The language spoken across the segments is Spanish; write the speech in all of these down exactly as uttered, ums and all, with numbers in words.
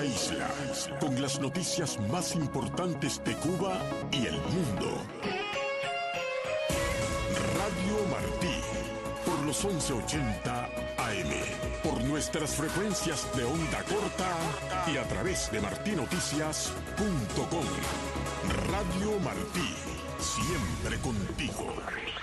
la isla, con las noticias más importantes de Cuba y el mundo. Radio Martí, por los once ochenta A M, por nuestras frecuencias de onda corta y a través de martí noticias punto com. Radio Martí, siempre contigo.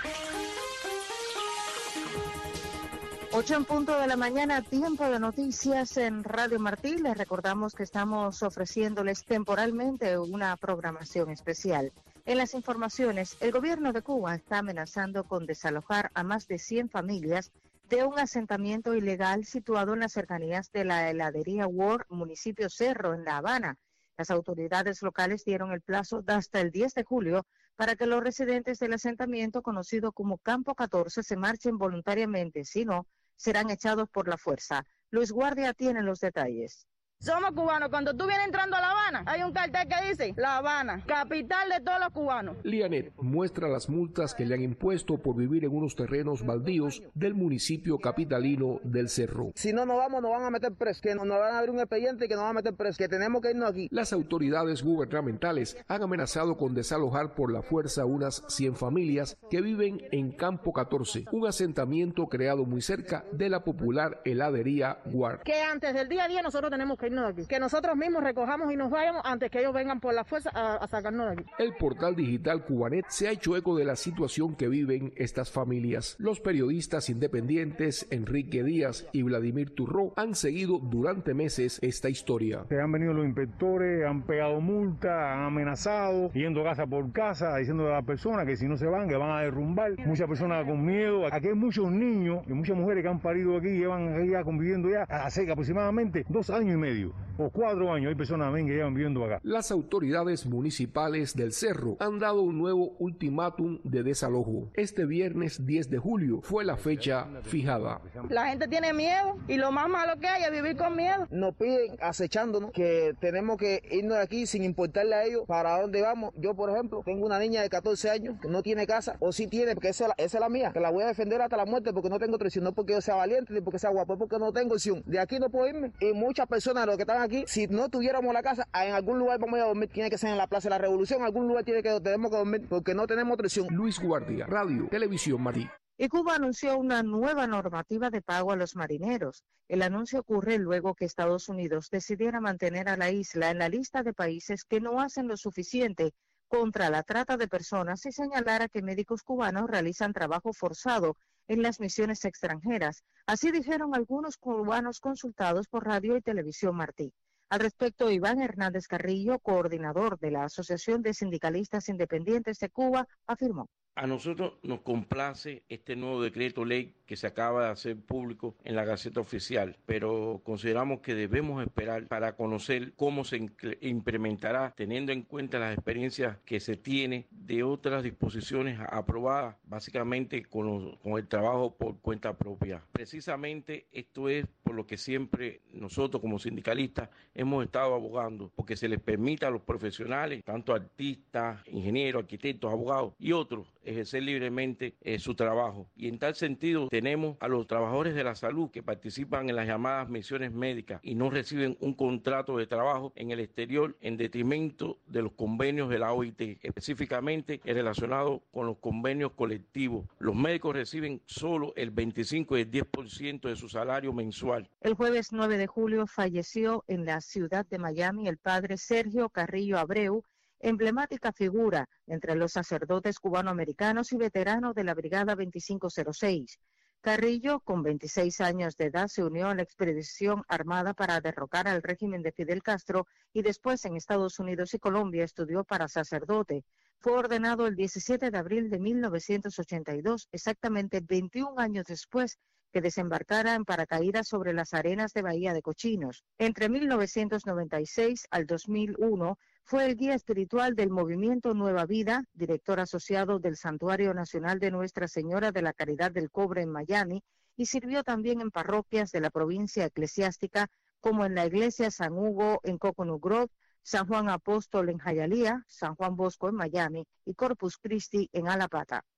Ocho en punto de la mañana, tiempo de noticias en Radio Martí. Les recordamos que estamos ofreciéndoles temporalmente una programación especial. En las informaciones, el gobierno de Cuba está amenazando con desalojar a más de cien familias de un asentamiento ilegal situado en las cercanías de la heladería World, municipio Cerro, en La Habana. Las autoridades locales dieron el plazo de hasta el diez de julio para que los residentes del asentamiento, conocido como Campo catorce, se marchen voluntariamente. Si no, serán echados por la fuerza. Luis Guardia tiene los detalles. Somos cubanos. Cuando tú vienes entrando a La Habana, hay un cartel que dice La Habana, capital de todos los cubanos. Lianet muestra las multas que le han impuesto por vivir en unos terrenos baldíos del municipio capitalino del Cerro. Si no nos vamos, nos van a meter preso, que nos van a abrir un expediente y que nos van a meter preso, que tenemos que irnos aquí. Las autoridades gubernamentales han amenazado con desalojar por la fuerza unas cien familias que viven en Campo catorce, un asentamiento creado muy cerca de la popular heladería Guard. Que antes del día a día nosotros tenemos que de aquí. Que nosotros mismos recojamos y nos vayamos antes que ellos vengan por la fuerza a, a sacarnos de aquí. El portal digital Cubanet se ha hecho eco de la situación que viven estas familias. Los periodistas independientes Enrique Díaz y Vladimir Turró han seguido durante meses esta historia. Se han venido los inspectores, han pegado multas, han amenazado, yendo casa por casa, diciendo a las personas que si no se van, que van a derrumbar. Muchas personas con miedo. Aquí hay muchos niños y muchas mujeres que han parido aquí, llevan ya conviviendo ya hace aproximadamente dos años y medio. O cuatro años hay personas también que llevan viviendo acá. Las autoridades municipales del Cerro han dado un nuevo ultimátum de desalojo. Este viernes diez de julio fue la fecha fijada. La gente tiene miedo y lo más malo que hay es vivir con miedo. Nos piden acechándonos que tenemos que irnos de aquí sin importarle a ellos para dónde vamos. Yo, por ejemplo, tengo una niña de catorce años que no tiene casa, o sí tiene, porque esa, esa es la mía, que la voy a defender hasta la muerte porque no tengo otra opción, no porque yo sea valiente ni porque sea guapo, porque no tengo opción. De aquí no puedo irme. Y muchas personas los que están aquí, si no tuviéramos la casa, en algún lugar vamos a dormir, tiene que ser en la Plaza de la Revolución, en algún lugar tiene que tenemos que dormir porque no tenemos otra opción. Luis Guardia, Radio, Televisión Martí. Y Cuba anunció una nueva normativa de pago a los marineros. El anuncio ocurre luego que Estados Unidos decidiera mantener a la isla en la lista de países que no hacen lo suficiente contra la trata de personas y señalara que médicos cubanos realizan trabajo forzado en las misiones extranjeras. Así dijeron algunos cubanos consultados por Radio y Televisión Martí. Al respecto, Iván Hernández Carrillo, coordinador de la Asociación de Sindicalistas Independientes de Cuba, afirmó. A nosotros nos complace este nuevo decreto ley que se acaba de hacer público en la Gaceta Oficial, pero consideramos que debemos esperar para conocer cómo se implementará, teniendo en cuenta las experiencias que se tiene de otras disposiciones aprobadas, básicamente con, los, con el trabajo por cuenta propia. Precisamente esto es por lo que siempre nosotros como sindicalistas hemos estado abogando, porque se les permita a los profesionales, tanto artistas, ingenieros, arquitectos, abogados y otros, ejercer libremente eh, su trabajo. Y en tal sentido tenemos a los trabajadores de la salud que participan en las llamadas misiones médicas y no reciben un contrato de trabajo en el exterior en detrimento de los convenios de la O I T, específicamente relacionado con los convenios colectivos. Los médicos reciben solo el veinticinco y el diez por ciento de su salario mensual. El jueves nueve de julio falleció en la ciudad de Miami el padre Sergio Carrillo Abreu, emblemática figura entre los sacerdotes cubanoamericanos y veterano de la Brigada veinticinco cero seis. Carrillo, con veintiséis años de edad, se unió a la expedición armada para derrocar al régimen de Fidel Castro y después en Estados Unidos y Colombia estudió para sacerdote. Fue ordenado el diecisiete de abril de mil novecientos ochenta y dos, exactamente veintiún años después que desembarcara en paracaídas sobre las arenas de Bahía de Cochinos. Entre mil novecientos noventa y seis al dos mil uno fue el guía espiritual del movimiento Nueva Vida, director asociado del Santuario Nacional de Nuestra Señora de la Caridad del Cobre en Miami, y sirvió también en parroquias de la provincia eclesiástica como en la iglesia San Hugo en Coconut Grove, San Juan Apóstol en Hialeah, San Juan Bosco en Miami y Corpus Christi en Alapata.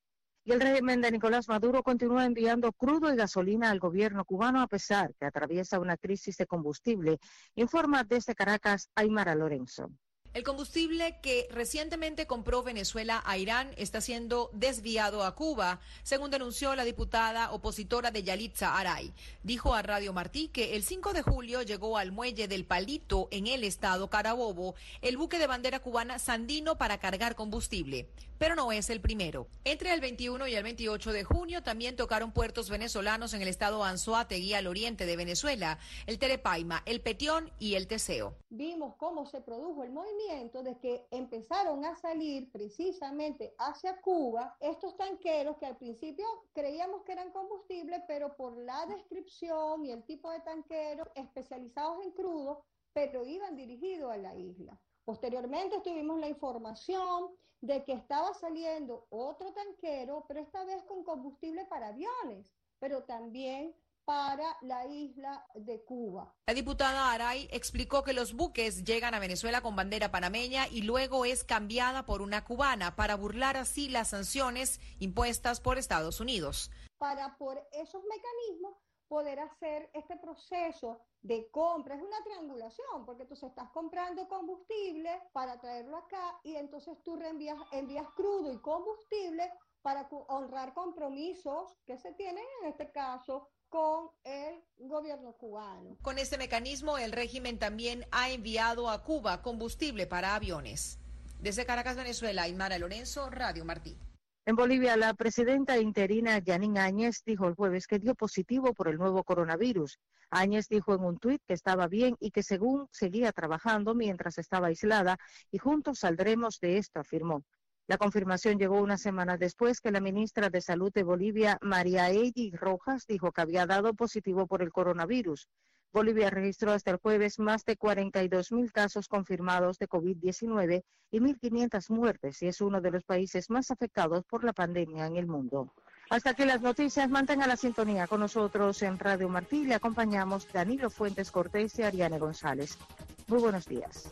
Y el régimen de Nicolás Maduro continúa enviando crudo y gasolina al gobierno cubano a pesar que atraviesa una crisis de combustible, informa desde Caracas Aymara Lorenzo. El combustible que recientemente compró Venezuela a Irán está siendo desviado a Cuba, según denunció la diputada opositora de Yalitza Aray. Dijo a Radio Martí que el cinco de julio llegó al muelle del Palito en el estado Carabobo el buque de bandera cubana Sandino para cargar combustible. Pero no es el primero. Entre el veintiuno y el veintiocho de junio también tocaron puertos venezolanos en el estado Anzoátegui al oriente de Venezuela, el Terepaima, el Petión y el Teseo. Vimos cómo se produjo el movimiento de que empezaron a salir precisamente hacia Cuba estos tanqueros que al principio creíamos que eran combustible, pero por la descripción y el tipo de tanqueros especializados en crudo, pero iban dirigidos a la isla. Posteriormente tuvimos la información de que estaba saliendo otro tanquero, pero esta vez con combustible para aviones, pero también para la isla de Cuba. La diputada Aray explicó que los buques llegan a Venezuela con bandera panameña y luego es cambiada por una cubana para burlar así las sanciones impuestas por Estados Unidos. Para por esos mecanismos poder hacer este proceso de compra, es una triangulación, porque tú estás comprando combustible para traerlo acá y entonces tú reenvías, envías crudo y combustible para honrar compromisos que se tienen en este caso con el gobierno cubano. Con este mecanismo, el régimen también ha enviado a Cuba combustible para aviones. Desde Caracas, Venezuela, Aymara Lorenzo, Radio Martí. En Bolivia, la presidenta interina Yanín Áñez dijo el jueves que dio positivo por el nuevo coronavirus. Áñez dijo en un tuit que estaba bien y que según seguía trabajando mientras estaba aislada y juntos saldremos de esto, afirmó. La confirmación llegó una semana después que la ministra de Salud de Bolivia, María Eiji Rojas, dijo que había dado positivo por el coronavirus. Bolivia registró hasta el jueves más de cuarenta y dos mil casos confirmados de COVID diecinueve y mil quinientas muertes y es uno de los países más afectados por la pandemia en el mundo. Hasta aquí las noticias. Mantenga la sintonía con nosotros en Radio Martí. Le acompañamos Danilo Fuentes Cortés y Ariane González. Muy buenos días.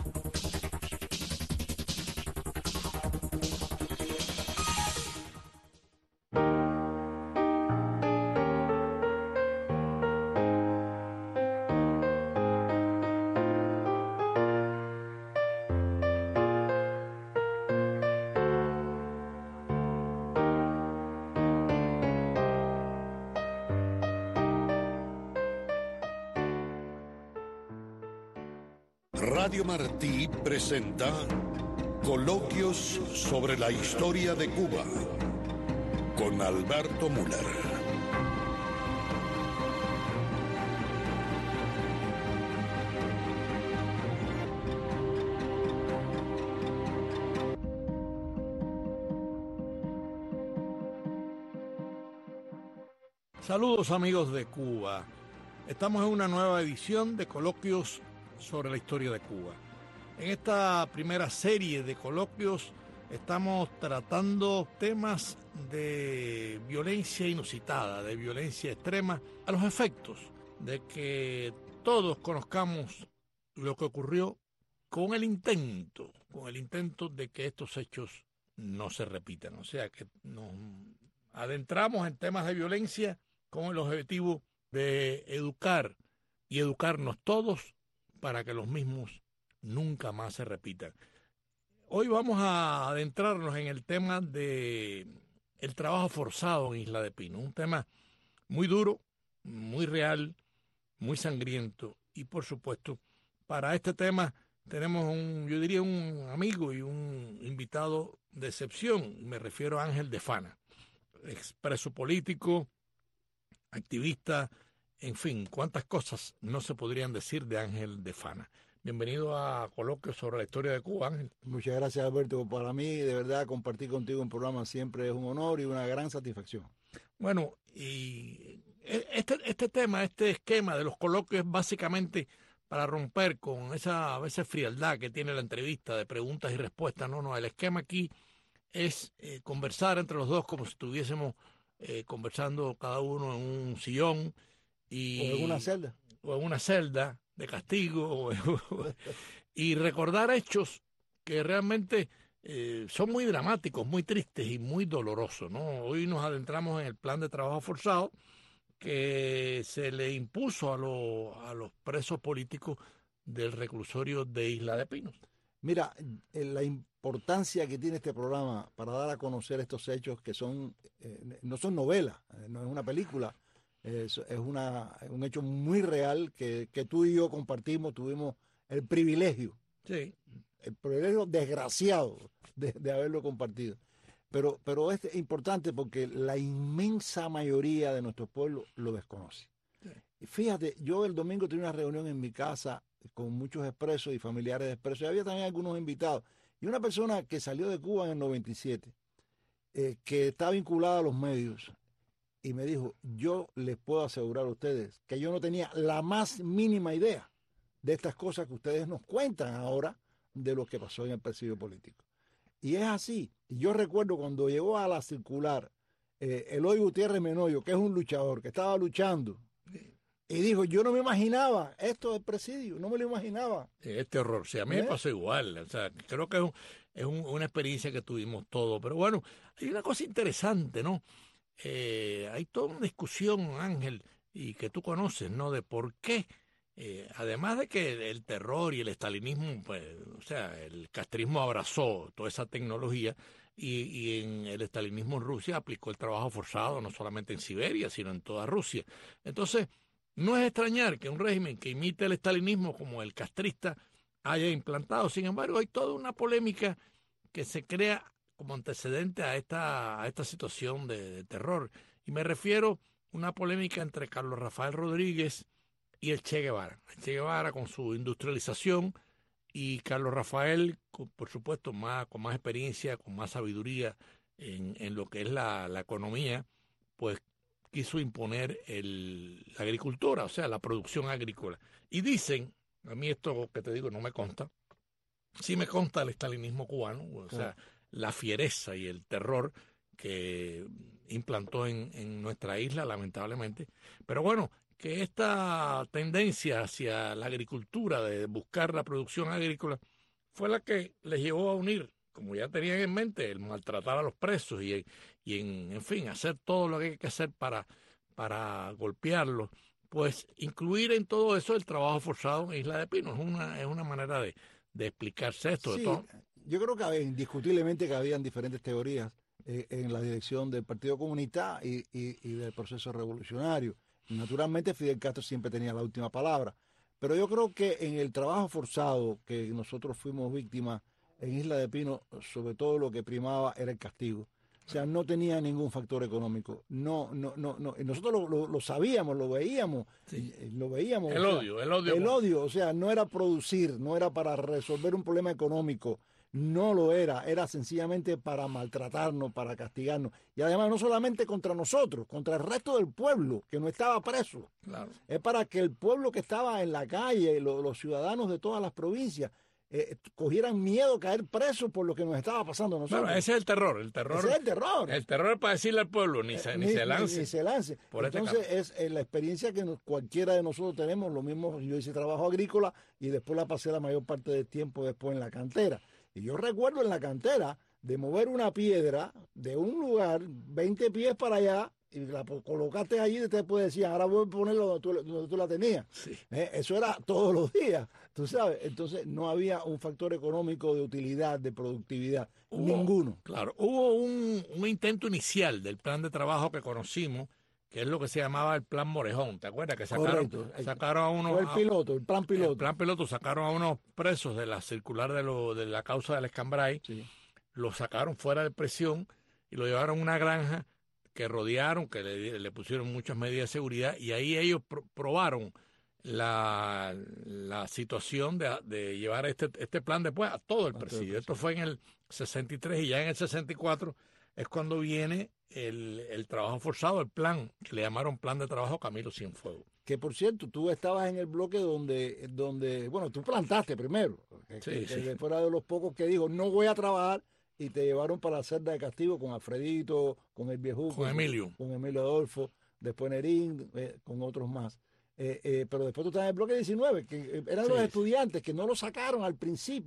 Radio Martí presenta Coloquios sobre la historia de Cuba con Alberto Müller. Saludos amigos de Cuba. Estamos en una nueva edición de Coloquios sobre la historia de Cuba. En esta primera serie de coloquios estamos tratando temas de violencia inusitada, de violencia extrema, a los efectos de que todos conozcamos lo que ocurrió con el intento, con el intento de que estos hechos no se repitan. O sea, que nos adentramos en temas de violencia con el objetivo de educar y educarnos todos para que los mismos nunca más se repitan. Hoy vamos a adentrarnos en el tema de el trabajo forzado en Isla de Pino, un tema muy duro, muy real, muy sangriento y por supuesto para este tema tenemos un, yo diría un amigo y un invitado de excepción, me refiero a Ángel de Fana, expreso político, activista, en fin, cuántas cosas no se podrían decir de Ángel de Fana. Bienvenido a Coloquios sobre la historia de Cuba, Ángel. Muchas gracias, Alberto. Para mí, de verdad, compartir contigo un programa siempre es un honor y una gran satisfacción. Bueno, y este, este tema, este esquema de los coloquios es básicamente para romper con esa a veces frialdad que tiene la entrevista de preguntas y respuestas. No, no, el esquema aquí es eh, conversar entre los dos como si estuviésemos eh, conversando cada uno en un sillón. Y, o en una celda. O en una celda de castigo. O, y recordar hechos que realmente eh, son muy dramáticos, muy tristes y muy dolorosos, ¿no? Hoy nos adentramos en el plan de trabajo forzado que se le impuso a, lo, a los presos políticos del reclusorio de Isla de Pinos. Mira, la importancia que tiene este programa para dar a conocer estos hechos que son eh, no son novelas, no es una película, es, es una, un hecho muy real que, que tú y yo compartimos, tuvimos el privilegio, sí. el privilegio desgraciado de, de haberlo compartido. Pero, pero es importante porque la inmensa mayoría de nuestro pueblo lo desconoce. Sí. Y fíjate, yo el domingo tenía una reunión en mi casa con muchos expresos y familiares de expresos, y había también algunos invitados. Y una persona que salió de Cuba en el noventa y siete, eh, que está vinculada a los medios, y me dijo, yo les puedo asegurar a ustedes que yo no tenía la más mínima idea de estas cosas que ustedes nos cuentan ahora de lo que pasó en el presidio político. Y es así. Y yo recuerdo cuando llegó a la circular eh, Eloy Gutiérrez Menoyo, que es un luchador, que estaba luchando, y dijo, yo no me imaginaba esto del presidio, no me lo imaginaba. Este horror, o sea, a mí ¿Eh? me pasó igual, o sea, creo que es, un, es un, una experiencia que tuvimos todos, pero bueno, hay una cosa interesante, ¿no? Eh, hay toda una discusión, Ángel, y que tú conoces, ¿no? De por qué, eh, además de que el terror y el estalinismo, pues, o sea, el castrismo abrazó toda esa tecnología, y, y en el estalinismo en Rusia aplicó el trabajo forzado, no solamente en Siberia, sino en toda Rusia. Entonces, no es extrañar que un régimen que imite el estalinismo como el castrista haya implantado. Sin embargo, hay toda una polémica que se crea como antecedente a esta, a esta situación de, de terror. Y me refiero a una polémica entre Carlos Rafael Rodríguez y el Che Guevara. El Che Guevara con su industrialización y Carlos Rafael, con, por supuesto, más, con más experiencia, con más sabiduría en, en lo que es la, la economía, pues quiso imponer el, la agricultura, o sea, la producción agrícola. Y dicen, a mí esto que te digo no me consta, sí me consta el estalinismo cubano, o sea, sí. la fiereza y el terror que implantó en, en nuestra isla, lamentablemente. Pero bueno, que esta tendencia hacia la agricultura, de buscar la producción agrícola, fue la que les llevó a unir, como ya tenían en mente, el maltratar a los presos y, y en, en fin, hacer todo lo que hay que hacer para, para golpearlos, pues incluir en todo eso el trabajo forzado en Isla de Pinos. Es una, es una manera de, de explicarse esto. Sí, de todo. Yo creo que había, indiscutiblemente que habían diferentes teorías eh, en la dirección del Partido Comunista y, y, y del proceso revolucionario. Naturalmente Fidel Castro siempre tenía la última palabra, pero yo creo que en el trabajo forzado que nosotros fuimos víctimas en Isla de Pinos, sobre todo lo que primaba era el castigo. O sea, no tenía ningún factor económico. No, no, no, no. Nosotros lo, lo, lo sabíamos, lo veíamos, sí. lo veíamos. El o sea, odio, el odio. El odio, o sea, no era producir, no era para resolver un problema económico. No lo era, era sencillamente para maltratarnos, para castigarnos. Y además no solamente contra nosotros, contra el resto del pueblo que no estaba preso. Claro. Es para que el pueblo que estaba en la calle, los, los ciudadanos de todas las provincias, Eh, cogieran miedo a caer presos por lo que nos estaba pasando a nosotros. Bueno, ese es el terror, el terror. Ese es el terror. El terror es para decirle al pueblo, ni se, eh, ni, ni se lance. Ni, ni se lance. Por Entonces este es eh, la experiencia que nos, cualquiera de nosotros tenemos, lo mismo, yo hice trabajo agrícola y después la pasé la mayor parte del tiempo después en la cantera. Y yo recuerdo en la cantera de mover una piedra de un lugar, veinte pies para allá, y la colocaste allí y te puede decir, ahora voy a ponerlo donde tú, donde tú la tenías. Sí. Eh, eso era todos los días, tú sabes. Entonces no había un factor económico de utilidad, de productividad, hubo, ninguno. Claro, hubo un, un intento inicial del plan de trabajo que conocimos, que es lo que se llamaba el plan Morejón, ¿te acuerdas? Que sacaron, sacaron a unos... Fue el piloto, el plan piloto. El plan piloto, sacaron a unos presos de la circular de, lo, de la causa del Escambray, sí. Los sacaron fuera de prisión y lo llevaron a una granja que rodearon, que le, le pusieron muchas medidas de seguridad, y ahí ellos pr probaron la, la situación de, de llevar este, este plan después a todo el presidio. Esto fue en el sesenta y tres, y ya en el sesenta y cuatro es cuando viene el, el trabajo forzado, el plan, que le llamaron Plan de Trabajo Camilo Cienfuegos. Que por cierto, tú estabas en el bloque donde, donde bueno, tú plantaste primero, que, sí, que, sí. que fuera de los pocos que dijo, no voy a trabajar, y te llevaron para la celda de castigo con Alfredito, con el viejuco, con Emilio, con Emilio Adolfo, después Nerín, eh, con otros más. Eh, eh, pero después tú estás en el bloque diecinueve, que eran sí, los estudiantes que no lo sacaron al principio,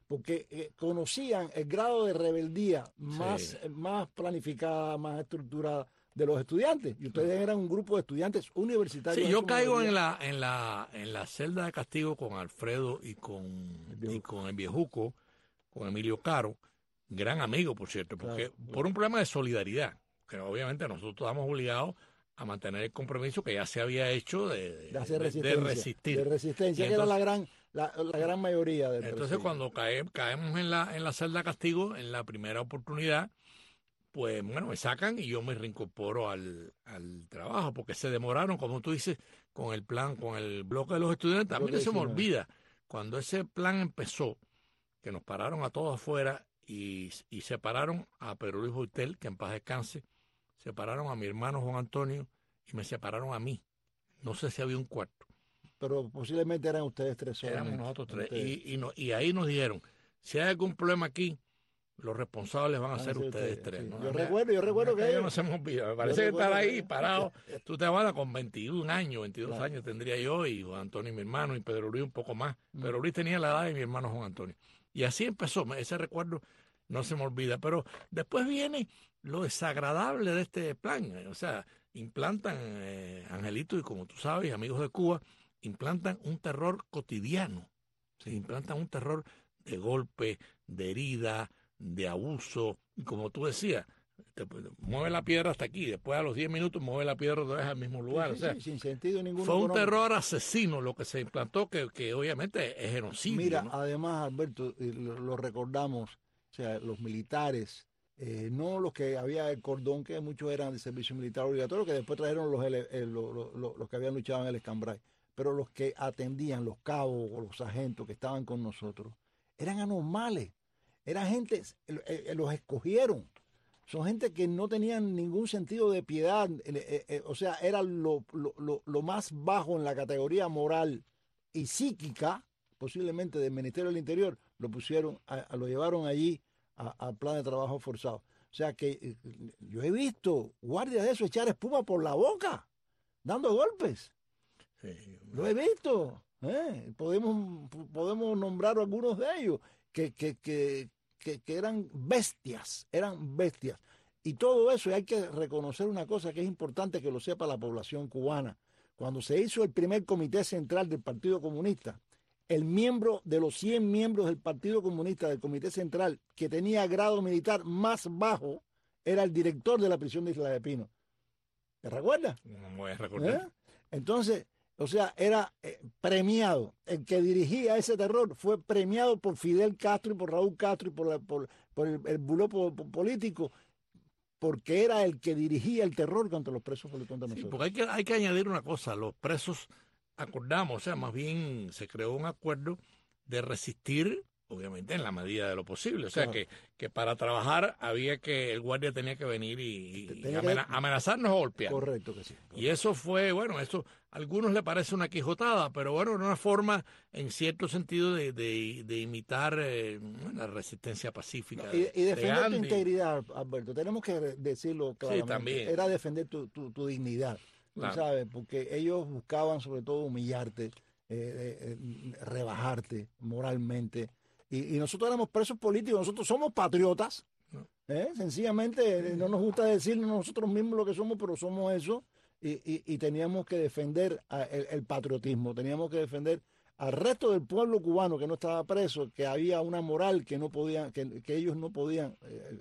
porque eh, conocían el grado de rebeldía más, Sí. eh, más planificada, más estructurada de los estudiantes. Y ustedes eran un grupo de estudiantes universitarios. Sí, yo en su caigo mayoría. en la, en la, en la celda de castigo con Alfredo y con, y con el viejuco, con Emilio Caro, gran amigo, por cierto, porque Claro. por un problema de solidaridad, que obviamente nosotros estamos obligados a mantener el compromiso que ya se había hecho de, de hacer de- de resistencia. resistir. De resistencia, Y que era la entonces- gran, la, la gran mayoría del Entonces, presidio. cuando cae- caemos en la, en la celda de castigo, en la primera oportunidad, pues bueno, me sacan y yo me reincorporo al, al trabajo, porque se demoraron, como tú dices, con el plan, con el bloque de los estudiantes. A mí no se me diecinueve. olvida, cuando ese plan empezó, que nos pararon a todos afuera y, y separaron a Pedro Luis Boitel, que en paz descanse, separaron a mi hermano Juan Antonio y me separaron a mí. No sé si había un cuarto. Pero posiblemente eran ustedes tres solamente. Éramos nosotros tres. Ustedes. Y, y, no- y ahí nos dijeron, si hay algún problema aquí, los responsables van a Van a ser ser ustedes ustedes, tres. sí. ¿no? Yo A mí- recuerdo, yo recuerdo a mí que aquello ellos- no se me olvida. Me yo parece que estar recuerdo ahí que- parado. Tú te vas con veintiún años, veintidós Claro. años tendría yo, y Juan Antonio, mi hermano, y Pedro Luis un poco más. Mm. Pedro Luis tenía la edad de mi hermano Juan Antonio. Y así empezó. me- Ese recuerdo no se me olvida. Pero después viene lo desagradable de este plan. eh, O sea, implantan, eh, Angelito, y como tú sabes, amigos de Cuba, implantan un terror cotidiano. Se implantan un terror de golpe, de herida, de abuso. Y como tú decías, te, mueve la piedra hasta aquí, después a los diez minutos mueve la piedra otra vez al mismo lugar. Sí, o sea, sí, sin sentido ninguno. fue un económico. terror asesino lo que se implantó, que, que obviamente es genocidio. Mira, ¿no? además, Alberto, y lo, lo recordamos, o sea, los militares, eh, no los que había el cordón, que muchos eran de servicio militar obligatorio, que después trajeron los, ele- eh, lo- lo- lo- los que habían luchado en el Escambray, pero los que atendían, los cabos o los sargentos que estaban con nosotros, eran anormales, eran gente, eh, eh, los escogieron. Son gente que no tenían ningún sentido de piedad, eh, eh, eh, o sea, era lo, lo, lo, lo más bajo en la categoría moral y psíquica, posiblemente del Ministerio del Interior, lo pusieron, a, a- lo llevaron allí a, a plan de trabajo forzado. O sea que eh, yo he visto guardias de eso echar espuma por la boca, dando golpes. Sí. Lo he visto. ¿eh? Podemos, podemos nombrar algunos de ellos que, que, que, que, que eran bestias, eran bestias. Y todo eso, y hay que reconocer una cosa que es importante que lo sepa la población cubana. Cuando se hizo el primer comité central del Partido Comunista, el miembro de los cien miembros del Partido Comunista del Comité Central que tenía grado militar más bajo era el director de la prisión de Isla de Pino. ¿Te recuerdas? No me voy a recordar. ¿Eh? Entonces, o sea, era eh, premiado. El que dirigía ese terror fue premiado por Fidel Castro y por Raúl Castro y por, la- por, por el, el buló po- po- político, porque era el que dirigía el terror contra los presos políticos contra Sí, nosotros. porque hay que, hay que añadir una cosa, los presos acordamos, o sea, más bien se creó un acuerdo de resistir, obviamente en la medida de lo posible, o sea, Claro. que, que para trabajar había que, el guardia tenía que venir y, y Tenía que- amena- amenazarnos o golpear. Correcto que sí. Y eso fue, bueno, eso a algunos les parece una quijotada, pero bueno, era una forma, en cierto sentido, de, de, de imitar eh, la resistencia pacífica. Y, de- y de defender tu Gandhi. integridad, Alberto. Tenemos que decirlo claramente. también. Era defender tu, tu, tu dignidad, tú Claro. ¿sabes? Porque ellos buscaban sobre todo humillarte, eh, eh, eh, rebajarte moralmente. Y, y nosotros éramos presos políticos, nosotros somos patriotas. ¿eh? Sencillamente eh, no nos gusta decir nosotros mismos lo que somos, pero somos eso. Y, y, y teníamos que defender a- el, el patriotismo, teníamos que defender al resto del pueblo cubano que no estaba preso, que había una moral que no podían, que, que ellos no podían eh,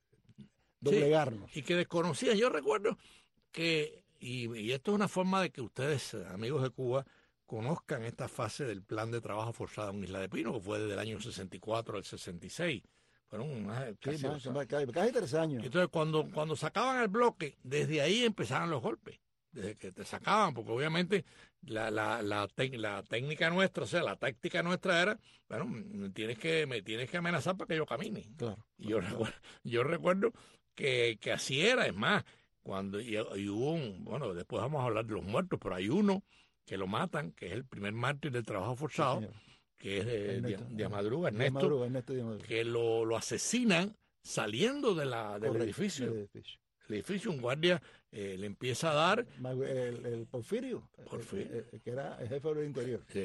doblegarnos. Sí, y que desconocían. Yo recuerdo que, y, y esto es una forma de que ustedes, amigos de Cuba, conozcan esta fase del plan de trabajo forzado en Isla de Pino, que fue desde el año sesenta y cuatro al sesenta y seis. Fueron más, Sí, casi, más- o sea, más- casi, casi tres años. entonces, cuando, cuando sacaban el bloque, desde ahí empezaban los golpes, desde que te sacaban, porque obviamente la, la, la, tec- la técnica nuestra, o sea, la táctica nuestra era, bueno, me tienes que, me tienes que amenazar para que yo camine. Claro. Y yo, recuerdo, yo recuerdo que, que así era, es más, cuando y, y hubo un, bueno, después vamos a hablar de los muertos, pero hay uno que lo matan, que es el primer mártir del trabajo forzado, señor. que es de, Ernesto. de, de Madruga, Díaz Ernesto, Madruga, Ernesto Díaz Madruga. que lo, lo asesinan saliendo de la, del Correcto, edificio. del edificio. El edificio, un guardia eh, le empieza a dar, Magu- El, el Porfirio, Porfirio. eh, eh, que era el jefe del interior. sí,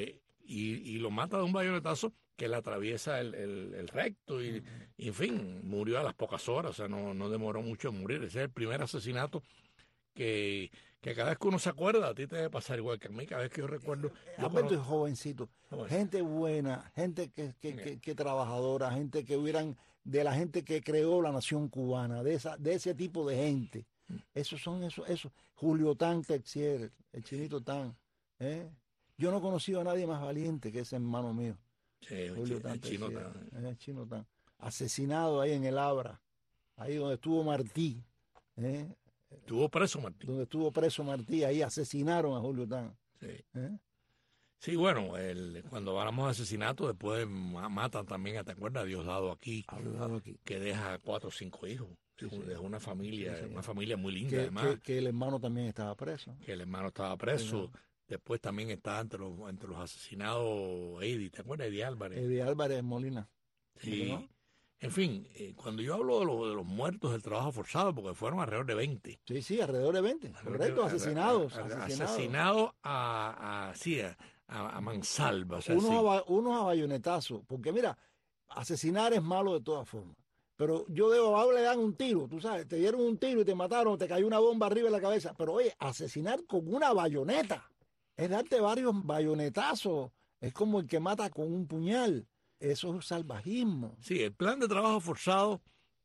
y, y lo mata de un bayonetazo que le atraviesa el, el, el recto y, y, en fin, murió a las pocas horas, o sea, no, no demoró mucho en morir. Ese es el primer asesinato que, que cada vez que uno se acuerda, a ti te debe pasar igual que a mí, cada vez que yo recuerdo. Yo Alberto es jovencito, jovencito, gente buena, gente que, que, que, que trabajadora, gente que hubieran, de la gente que creó la nación cubana, de esa, de ese tipo de gente. Esos son esos, esos. Julio Tan Texier, el chinito Tan. ¿eh? Yo no he conocido a nadie más valiente que ese hermano mío. Sí, Julio el, Tan el chino Texier, Tan. el chino Tan. Asesinado ahí en el Abra, ahí donde estuvo Martí. ¿eh? Estuvo preso Martí. Donde estuvo preso Martí, ahí asesinaron a Julio Tan. Sí. ¿eh? Sí, bueno, el, cuando hablamos de asesinato, después matan también, ¿te acuerdas? Diosdado aquí, Diosdado aquí, que deja cuatro o cinco hijos. Sí, sí. Dejó una familia, sí, sí. una familia muy linda, que, además. Que, que el hermano también estaba preso. Que el hermano estaba preso. Sí, no. Después también está entre los, entre los asesinados Eddie, ¿te acuerdas? Eddie Álvarez. Eddie Álvarez Molina. Sí. ¿No? En fin, eh, cuando yo hablo de, lo, de los muertos del trabajo forzado, porque fueron alrededor de veinte. Sí, sí, alrededor de veinte. Correcto, asesinados. A, a, a, asesinados asesinados a, a, sí, a, a mansalva. O sea, unos, sí. a, unos a bayonetazos. Porque mira, asesinar es malo de todas formas. Pero yo debo, a le dan un tiro, tú sabes, te dieron un tiro y te mataron, te cayó una bomba arriba de la cabeza. Pero oye, asesinar con una bayoneta es darte varios bayonetazos. Es como el que mata con un puñal. Eso es salvajismo. Sí, el plan de trabajo forzado,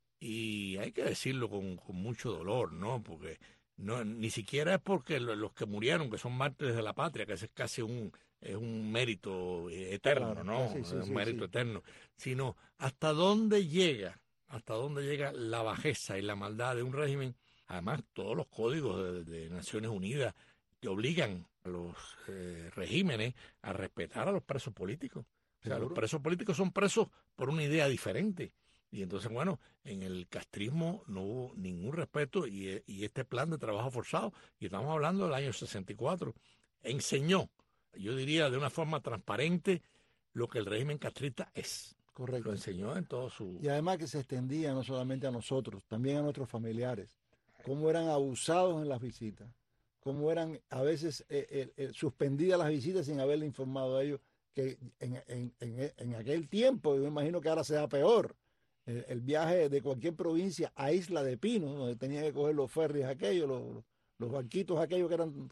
y hay que decirlo con, con mucho dolor, ¿no? Porque no, ni siquiera es porque los que murieron, que son mártires de la patria, que ese es casi un, es un mérito eterno, claro, ¿no? Sí, sí, es un sí, mérito sí. eterno. Sino hasta dónde llega, hasta dónde llega la bajeza y la maldad de un régimen. Además, todos los códigos de, de Naciones Unidas te obligan a los eh, regímenes a respetar a los presos políticos. O sea, los presos políticos son presos por una idea diferente. Y entonces, bueno, en el castrismo no hubo ningún respeto y, y este plan de trabajo forzado, y estamos hablando del año sesenta y cuatro, enseñó, yo diría de una forma transparente, lo que el régimen castrista es. Correcto. Lo enseñó en todo su... Y además que se extendía no solamente a nosotros, también a nuestros familiares, cómo eran abusados en las visitas, cómo eran a veces eh, eh, eh, suspendidas las visitas sin haberle informado a ellos, que en, en, en, en aquel tiempo, yo me imagino que ahora sea peor, el, el viaje de cualquier provincia a Isla de Pino, donde tenía que coger los ferries aquellos, los, los barquitos aquellos que eran,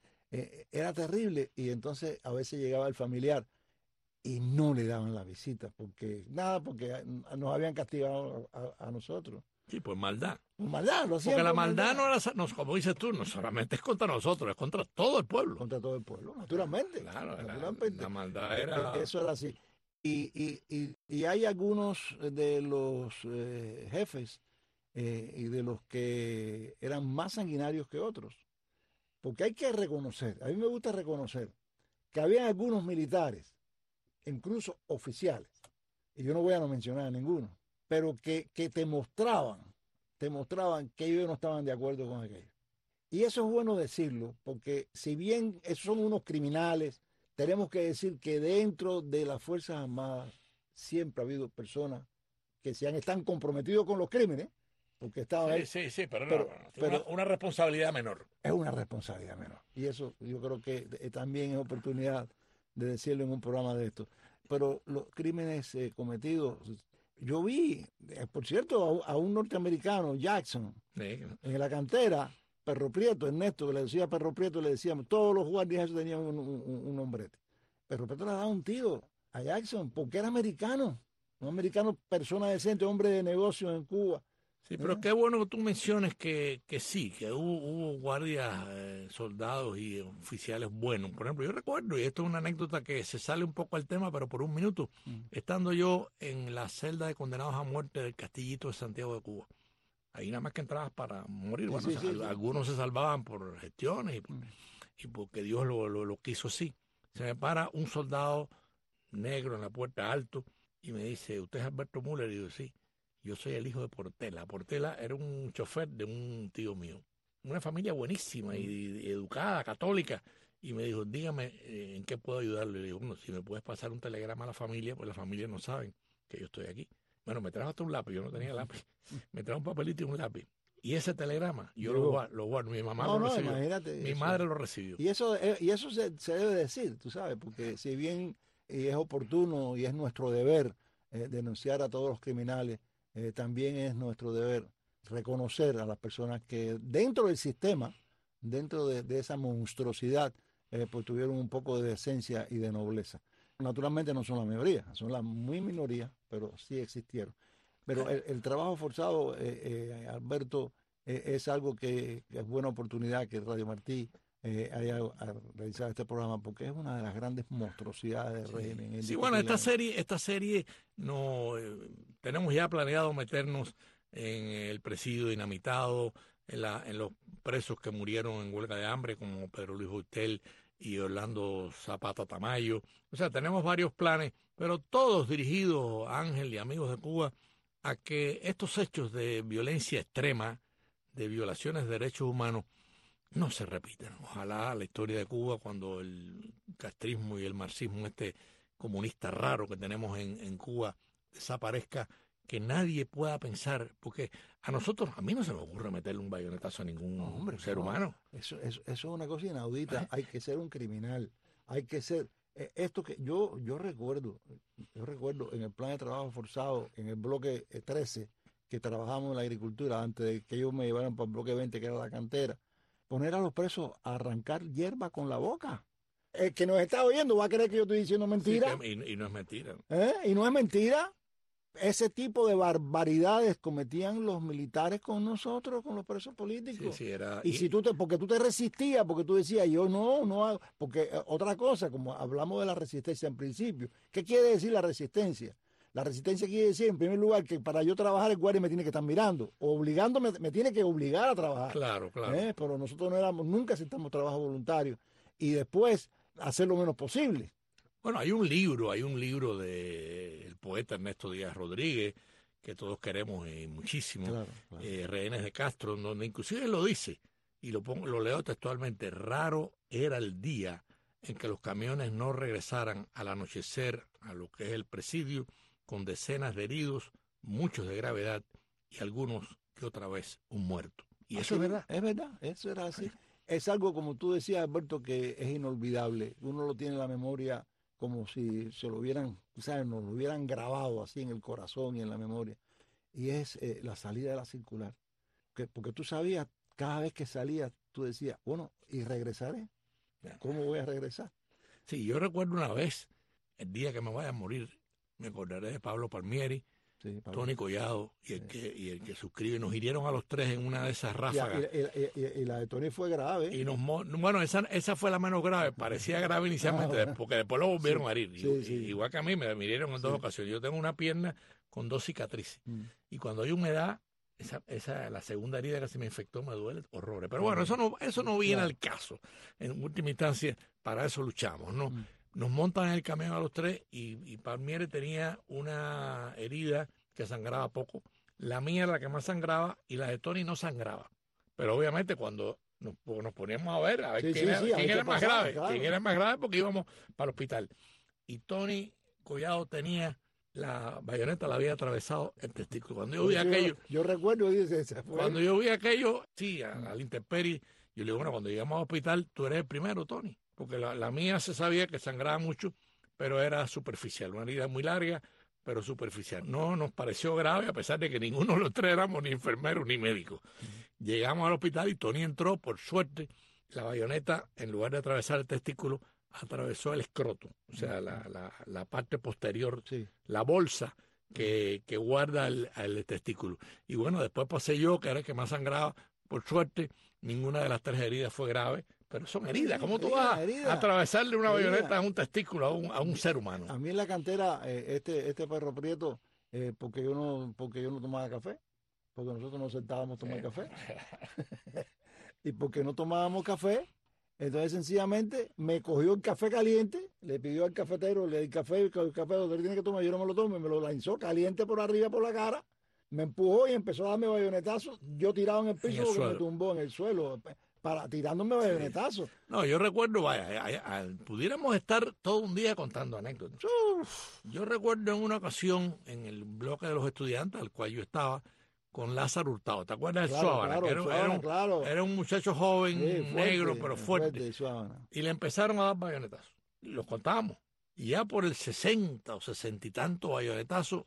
eh, era terrible, y entonces a veces llegaba el familiar y no le daban la visita, porque nada, porque nos habían castigado a, a, a nosotros. Sí, pues maldad. Pues maldad, lo Porque la maldad, maldad. No, era, no, como dices tú, no solamente es contra nosotros, es contra todo el pueblo. Contra todo el pueblo, naturalmente. Claro, naturalmente. La, la maldad era... Eso era así. Y, y, y, y hay algunos de los eh, jefes eh, y de los que eran más sanguinarios que otros. Porque hay que reconocer, a mí me gusta reconocer, que había algunos militares, incluso oficiales, y yo no voy a no mencionar a ninguno, pero que, que te mostraban, te mostraban que ellos no estaban de acuerdo con aquello. Y eso es bueno decirlo, porque si bien son unos criminales, tenemos que decir que dentro de las Fuerzas Armadas siempre ha habido personas que se han, están comprometidos con los crímenes, porque estaban sí, ahí. Sí, sí, pero, pero, no, no, pero una, una responsabilidad menor. Es una responsabilidad menor. Y eso yo creo que también es oportunidad de decirlo en un programa de esto. Pero los crímenes eh, cometidos... Yo vi, eh, por cierto, a, a un norteamericano, Jackson, sí. en la cantera, Perro Prieto, Ernesto, que le decía Perro Prieto, le decíamos, todos los guardias tenían un, un, un nombrete. Perro Prieto le daba un tiro a Jackson, porque era americano, un americano, persona decente, hombre de negocios en Cuba. Sí, pero ¿eh? Qué bueno que tú menciones que, que sí, que hubo, hubo guardias, eh, soldados y oficiales buenos. Por ejemplo, yo recuerdo, y esto es una anécdota que se sale un poco al tema, pero por un minuto, mm. estando yo en la celda de condenados a muerte del Castillito de Santiago de Cuba. Ahí nada más que entrabas para morir. Sí, bueno, sí, o sea, sí, algunos sí. se salvaban por gestiones y, por, mm. y porque Dios lo, lo, lo quiso así. Se me para un soldado negro en la puerta alto y me dice, ¿usted es Alberto Müller? Y yo, sí. Yo soy el hijo de Portela. Portela era un chofer de un tío mío. Una familia buenísima y, y educada, católica. Y me dijo, dígame, eh, ¿en qué puedo ayudarle? Le digo, bueno, si me puedes pasar un telegrama a la familia, pues la familia no saben que yo estoy aquí. Bueno, me trajo hasta un lápiz, yo no tenía lápiz. Me trajo un papelito y un lápiz. Y ese telegrama, yo Llegó. lo guardo, lo guardo, mi mamá No, lo no, recibió, imagínate mi eso. madre lo recibió. Y eso, eh, y eso se, se debe decir, tú sabes, porque si bien y es oportuno y es nuestro deber eh, denunciar a todos los criminales, eh, también es nuestro deber reconocer a las personas que dentro del sistema, dentro de, de esa monstruosidad, eh, pues tuvieron un poco de decencia y de nobleza. Naturalmente no son la mayoría, son la muy minoría, pero sí existieron. Pero el, el trabajo forzado, eh, eh, Alberto, eh, es algo que, que es buena oportunidad que Radio Martí eh, haya realizado este programa, porque es una de las grandes monstruosidades del régimen. Sí, bueno, esta serie, esta serie no eh, tenemos ya planeado meternos en el presidio dinamitado, en, la, en los presos que murieron en huelga de hambre, como Pedro Luis Hotel y Orlando Zapata Tamayo. O sea, tenemos varios planes, pero todos dirigidos, Ángel y amigos de Cuba, a que estos hechos de violencia extrema, de violaciones de derechos humanos, no se repitan. Ojalá la historia de Cuba, cuando el castrismo y el marxismo, este comunista raro que tenemos en, en Cuba, desaparezca, que nadie pueda pensar, porque a nosotros, a mí no se me ocurre meterle un bayonetazo a ningún no, hombre, ser no. humano. Eso, eso, eso es una cosa inaudita. ¿Eh? Hay que ser un criminal, hay que ser... Eh, esto que yo yo recuerdo, yo recuerdo en el plan de trabajo forzado, en el bloque trece, que trabajamos en la agricultura, antes de que ellos me llevaran para el bloque veinte, que era la cantera, poner a los presos a arrancar hierba con la boca. El que nos está oyendo va a creer que yo estoy diciendo mentira. Sí, que, y, y no es mentira. ¿Eh? Y no es mentira. Ese tipo de barbaridades cometían los militares con nosotros, con los presos políticos. Sí, sí, era... Y, y si tú te, porque tú te resistías, porque tú decías, yo no, no hago, porque eh, otra cosa, como hablamos de la resistencia en principio, ¿qué quiere decir la resistencia? La resistencia quiere decir, en primer lugar, que para yo trabajar el guardia me tiene que estar mirando, obligándome, me tiene que obligar a trabajar. Claro, claro. ¿Eh? Pero nosotros no éramos, nunca aceptamos trabajo voluntario. Y después, hacer lo menos posible. Bueno, hay un libro, hay un libro del poeta Ernesto Díaz Rodríguez, que todos queremos eh, muchísimo, claro, claro. Eh, Rehenes de Castro, donde inclusive lo dice, y lo, pongo, lo leo textualmente: raro era el día en que los camiones no regresaran al anochecer a lo que es el presidio, con decenas de heridos, muchos de gravedad, y algunos que otra vez un muerto. Y eso así, es verdad. Es verdad, eso era así. Es algo, como tú decías, Alberto, que es inolvidable. Uno lo tiene en la memoria como si se lo hubieran, ¿sabes? Nos lo hubieran grabado así en el corazón y en la memoria. Y es eh, la salida de la circular. Que, porque tú sabías, cada vez que salías, tú decías, bueno, ¿y regresaré? ¿Cómo voy a regresar? Sí, yo recuerdo una vez, el día que me vaya a morir, me acordaré de Pablo Palmieri, sí, Pablo. Tony Collado y el, sí. que, y el que suscribe. Nos hirieron a los tres en una de esas ráfagas. Y, y, y, y la de Tony fue grave. Y nos, bueno, esa, esa fue la menos grave. Parecía grave inicialmente, ah, porque después lo volvieron sí, a herir. Sí, sí. Igual que a mí, me hirieron en dos sí. ocasiones. Yo tengo una pierna con dos cicatrices. Mm. Y cuando hay humedad, esa, esa, la segunda herida que se me infectó me duele horrores. Pero bueno, eso no, eso no viene claro. al caso. En última instancia, para eso luchamos, ¿no? Mm. Nos montan en el camión a los tres y, y Palmieri tenía una herida que sangraba poco. La mía era la que más sangraba y la de Tony no sangraba. Pero obviamente cuando nos, nos poníamos a ver, a ver sí, quién, sí, era, sí, quién era más grave, claro. quién era más grave porque íbamos para el hospital. Y Tony Collado tenía la bayoneta, la había atravesado el testículo. Cuando yo vi yo, aquello... Yo recuerdo, dice, se fue. Cuando yo vi aquello, sí, a, a la intemperie, yo le digo, bueno, cuando llegamos al hospital, tú eres el primero, Tony. Porque la, la mía se sabía que sangraba mucho, pero era superficial, una herida muy larga, pero superficial. No nos pareció grave, a pesar de que ninguno de los tres éramos ni enfermeros ni médicos. Uh-huh. Llegamos al hospital y Tony entró, por suerte, la bayoneta, en lugar de atravesar el testículo, atravesó el escroto, o sea, uh-huh. la, la, la parte posterior, sí. la bolsa que, que guarda el, el testículo. Y bueno, después pasé yo, que era el que más sangraba, por suerte, ninguna de las tres heridas fue grave. Pero son heridas. ¿Cómo tú vas a atravesarle una bayoneta a un testículo, a un, a un ser humano? A mí en la cantera, eh, este este perro prieto, eh, porque yo no porque yo no tomaba café, porque nosotros no sentábamos a tomar café. Y porque no tomábamos café, entonces sencillamente me cogió el café caliente, le pidió al cafetero, le di café, el café donde tiene que tomar, yo no me lo tomo, me lo lanzó caliente por arriba, por la cara, me empujó y empezó a darme bayonetazos, yo tirado en el piso porque me tumbó en el suelo. Para, tirándome bayonetazos. No, yo recuerdo, vaya, a, a, a, pudiéramos estar todo un día contando anécdotas. Uf, yo recuerdo en una ocasión, en el bloque de los estudiantes, al cual yo estaba, con Lázaro Hurtado. ¿Te acuerdas de Claro, Suábana? claro, Que era, Suábana, era un, claro. era un muchacho joven, Sí, fuerte, negro, pero fuerte. fuerte, Suábana. Y le empezaron a dar bayonetazos. Y los contábamos. Y ya por el sesenta o sesenta y tanto bayonetazos,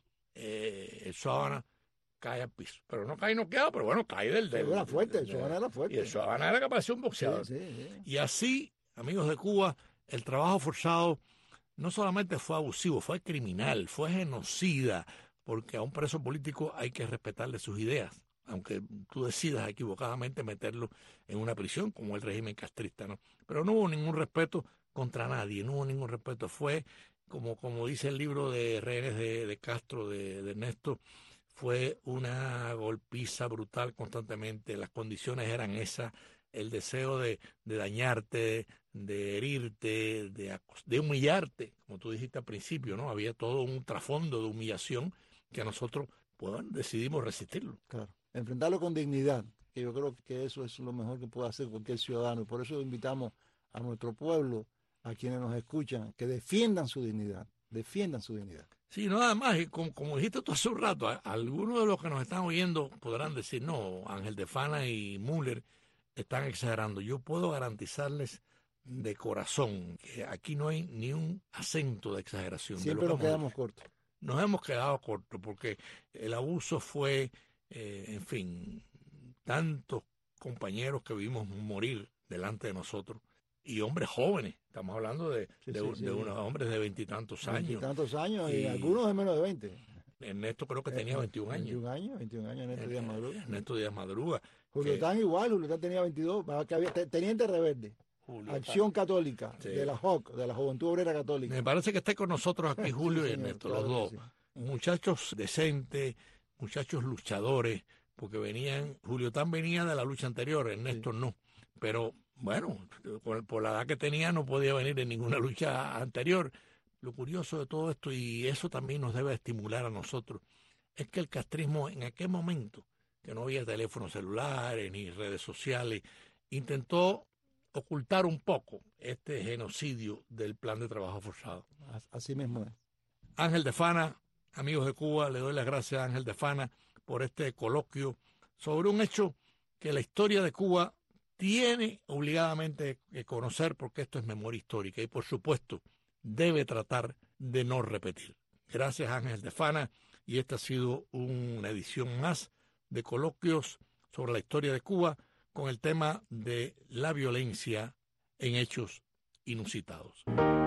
eh, el Suábana cae al piso. Pero no cae noqueado, pero bueno, cae del... del Era fuerte, el del- Suábana era fuerte. Y el Suábana era que parecía un boxeador. Sí, sí, sí. Y así, amigos de Cuba, el trabajo forzado no solamente fue abusivo, fue criminal, fue genocida, porque a un preso político hay que respetarle sus ideas, aunque tú decidas equivocadamente meterlo en una prisión, como el régimen castrista, ¿no? Pero no hubo ningún respeto contra nadie, no hubo ningún respeto. Fue, como, como dice el libro de Rehenes de, de Castro, de, de Ernesto, fue una golpiza brutal constantemente. Las condiciones eran esas, el deseo de, de dañarte, de herirte, de, acos- de humillarte, como tú dijiste al principio, ¿no? Había todo un trasfondo de humillación que nosotros pues, bueno, decidimos resistirlo. Claro. Enfrentarlo con dignidad, que yo creo que eso es lo mejor que puede hacer cualquier ciudadano. Y por eso invitamos a nuestro pueblo, a quienes nos escuchan, que defiendan su dignidad, defiendan su dignidad. Sí, no, además, y como, como dijiste tú hace un rato, a- algunos de los que nos están oyendo podrán decir, no, Ángel de Fana y Müller están exagerando. Yo puedo garantizarles de corazón que aquí no hay ni un acento de exageración. de lo Siempre que nos hemos- quedamos cortos. Nos hemos quedado cortos porque el abuso fue, eh, en fin, tantos compañeros que vimos morir delante de nosotros y hombres jóvenes. Estamos hablando de, Sí, de, sí, de sí. unos hombres de veintitantos años. Tantos años y, Y- algunos de menos de veinte. Ernesto creo que tenía Eh, veintiún años. veintiún años, veintiún años en estos días madruga. Ernesto Díaz Madruga. Julio que- Tan igual, Julio Tan tenía veintidós, va, que había- te- Teniente Rebelde, Julio Acción Católica, Sí. de la J O C, de la Juventud Obrera Católica. Me parece que esté con nosotros aquí Julio y señor, Ernesto, claro los dos. que sí. Muchachos decentes, muchachos luchadores, porque venían, Julio Tan venía de la lucha anterior, Ernesto no. Pero bueno, por, por la edad que tenía no podía venir en ninguna lucha anterior. Lo curioso de todo esto, y eso también nos debe estimular a nosotros, es que el castrismo en aquel momento, que no había teléfonos celulares ni redes sociales, intentó ocultar un poco este genocidio del plan de trabajo forzado. As- Así mismo es. Ángel de Fana, amigos de Cuba, le doy las gracias a Ángel de Fana por este coloquio sobre un hecho que la historia de Cuba tiene obligadamente que conocer porque esto es memoria histórica y por supuesto debe tratar de no repetir. Gracias Ángel de Fana y esta ha sido una edición más de coloquios sobre la historia de Cuba con el tema de la violencia en hechos inusitados.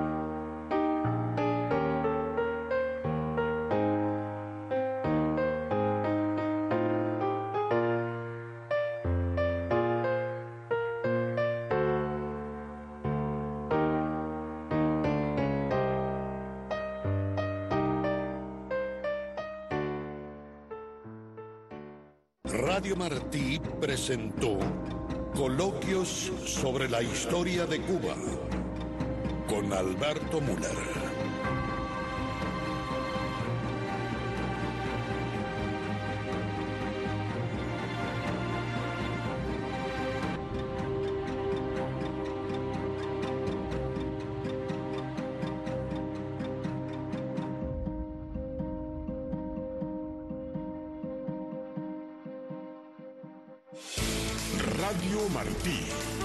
Radio Martí presentó Coloquios sobre la historia de Cuba con Alberto Müller. Radio Martí.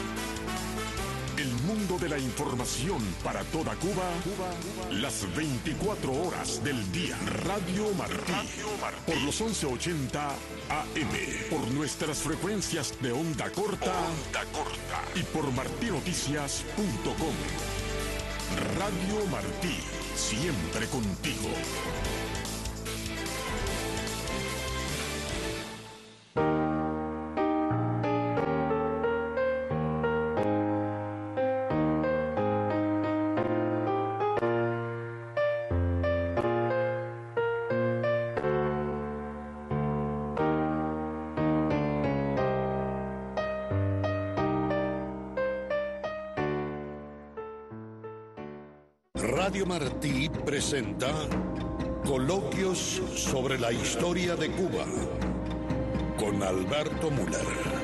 El mundo de la información para toda Cuba, las veinticuatro horas del día. Radio Martí. Por los once ochenta A M. Por nuestras frecuencias de onda corta. Onda corta. Y por martinoticias punto com. Radio Martí. Siempre contigo. Radio Martí presenta Coloquios sobre la historia de Cuba con Alberto Müller.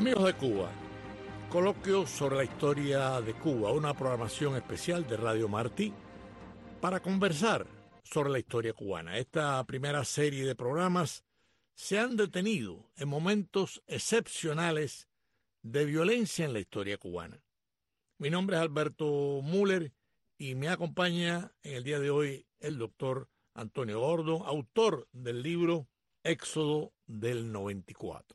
Amigos de Cuba, coloquio sobre la historia de Cuba, una programación especial de Radio Martí para conversar sobre la historia cubana. Esta primera serie de programas se han detenido en momentos excepcionales de violencia en la historia cubana. Mi nombre es Alberto Müller y me acompaña en el día de hoy el doctor Antonio Gordon, autor del libro Éxodo del noventa y cuatro.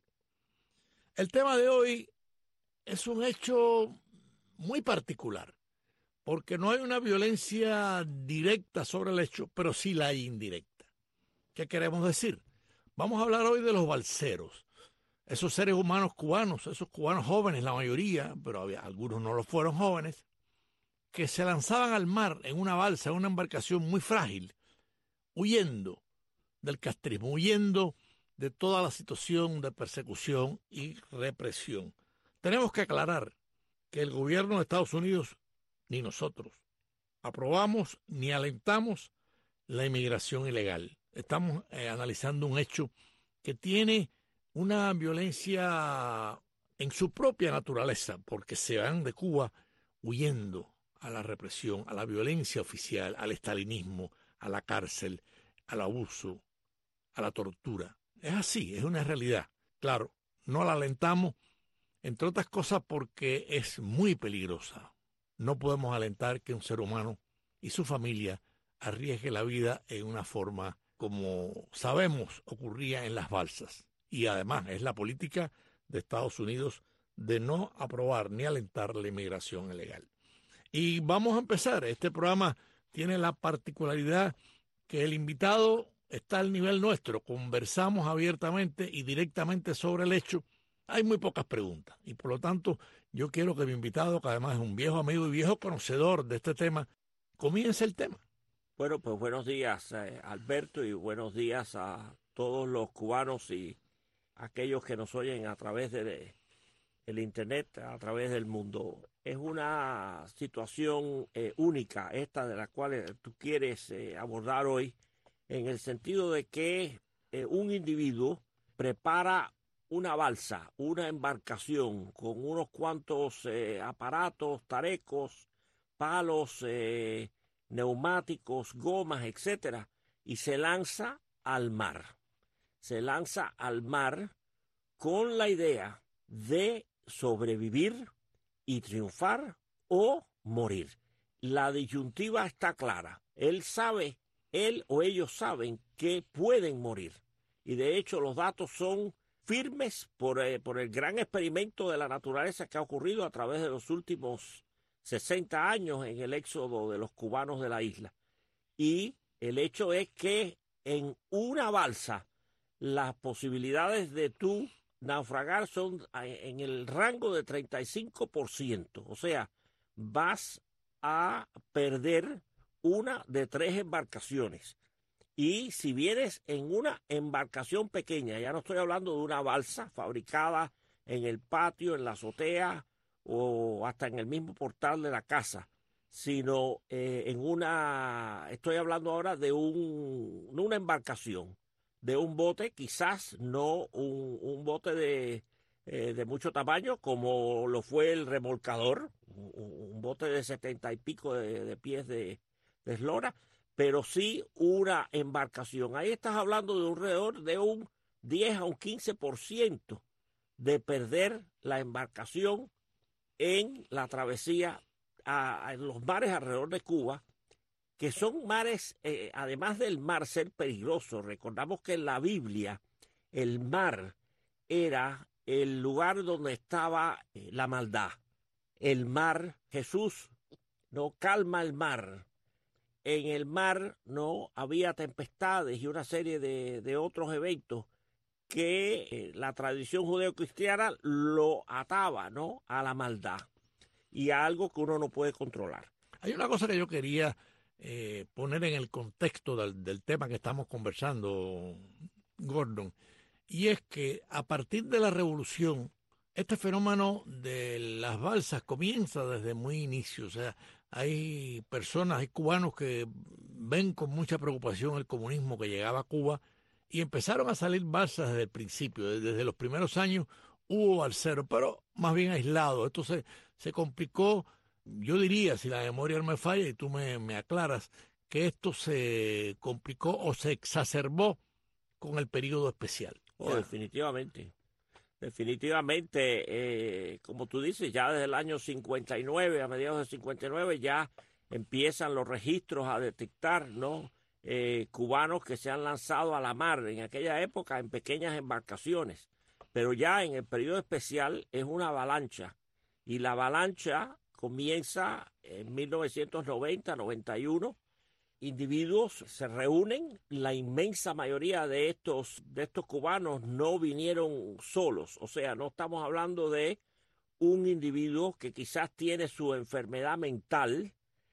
El tema de hoy es un hecho muy particular, porque no hay una violencia directa sobre el hecho, pero sí la hay indirecta. ¿Qué queremos decir? Vamos a hablar hoy de los balseros, esos seres humanos cubanos, esos cubanos jóvenes, la mayoría, pero había, algunos no lo fueron jóvenes, que se lanzaban al mar en una balsa, en una embarcación muy frágil, huyendo del castrismo, huyendo de toda la situación de persecución y represión. Tenemos que aclarar que el gobierno de Estados Unidos, ni nosotros, aprobamos ni alentamos la inmigración ilegal. Estamos eh, analizando un hecho que tiene una violencia en su propia naturaleza, porque se van de Cuba huyendo a la represión, a la violencia oficial, al estalinismo, a la cárcel, al abuso, a la tortura. Es así, es una realidad. Claro, no la alentamos, entre otras cosas porque es muy peligrosa. No podemos alentar que un ser humano y su familia arriesgue la vida en una forma como sabemos ocurría en las balsas. Y además es la política de Estados Unidos de no aprobar ni alentar la inmigración ilegal. Y vamos a empezar. Este programa tiene la particularidad que el invitado está al nivel nuestro. Conversamos abiertamente y directamente sobre el hecho. Hay muy pocas preguntas y por lo tanto yo quiero que mi invitado, que además es un viejo amigo y viejo conocedor de este tema, comience el tema. Bueno, pues buenos días, eh, Alberto, y buenos días a todos los cubanos y aquellos que nos oyen a través de, de el Internet, a través del mundo. Es una situación eh, única esta de la cual eh, tú quieres eh, abordar hoy, en el sentido de que eh, un individuo prepara una balsa, una embarcación con unos cuantos eh, aparatos, tarecos, palos, eh, neumáticos, gomas, etcétera, y se lanza al mar. Se lanza al mar con la idea de sobrevivir y triunfar o morir. La disyuntiva está clara. Él sabe, él o ellos saben que pueden morir. Y de hecho los datos son firmes por, eh, por el gran experimento de la naturaleza que ha ocurrido a través de los últimos sesenta años en el éxodo de los cubanos de la isla. Y el hecho es que en una balsa las posibilidades de tú naufragar son en el rango de treinta y cinco por ciento. O sea, vas a perder una de tres embarcaciones. Y si vienes en una embarcación pequeña, ya no estoy hablando de una balsa fabricada en el patio, en la azotea o hasta en el mismo portal de la casa, sino eh, en una, estoy hablando ahora de un, una embarcación, de un bote, quizás no un, un bote de, eh, de mucho tamaño como lo fue el remolcador, un, un bote de setenta y pico de, de pies de, de eslora, pero sí una embarcación. Ahí estás hablando de alrededor de un diez a un quince por ciento de perder la embarcación en la travesía a, a los mares alrededor de Cuba, que son mares, eh, además del mar ser peligroso. Recordamos que en la Biblia el mar era el lugar donde estaba eh, la maldad. El mar, Jesús no calma el mar. En el mar no había tempestades y una serie de, de otros eventos que eh, la tradición judeocristiana lo ataba, ¿no?, a la maldad y a algo que uno no puede controlar. Hay una cosa que yo quería eh, poner en el contexto del, del tema que estamos conversando, Gordon, y es que a partir de la revolución, este fenómeno de las balsas comienza desde muy inicio. O sea, hay personas, hay cubanos que ven con mucha preocupación el comunismo que llegaba a Cuba y empezaron a salir balsas desde el principio. Desde los primeros años hubo balseros, pero más bien aislados. Esto se, se complicó, yo diría, si la memoria no me falla y tú me, me aclaras, que esto se complicó o se exacerbó con el periodo especial. Oh, definitivamente. Definitivamente, eh, como tú dices, ya desde el año cincuenta y nueve, a mediados del cincuenta y nueve, ya empiezan los registros a detectar, ¿no? Eh, cubanos que se han lanzado a la mar en aquella época en pequeñas embarcaciones. Pero ya en el periodo especial es una avalancha. Y la avalancha comienza en mil novecientos noventa, noventa y uno. Individuos se reúnen, la inmensa mayoría de estos, de estos cubanos no vinieron solos, o sea, no estamos hablando de un individuo que quizás tiene su enfermedad mental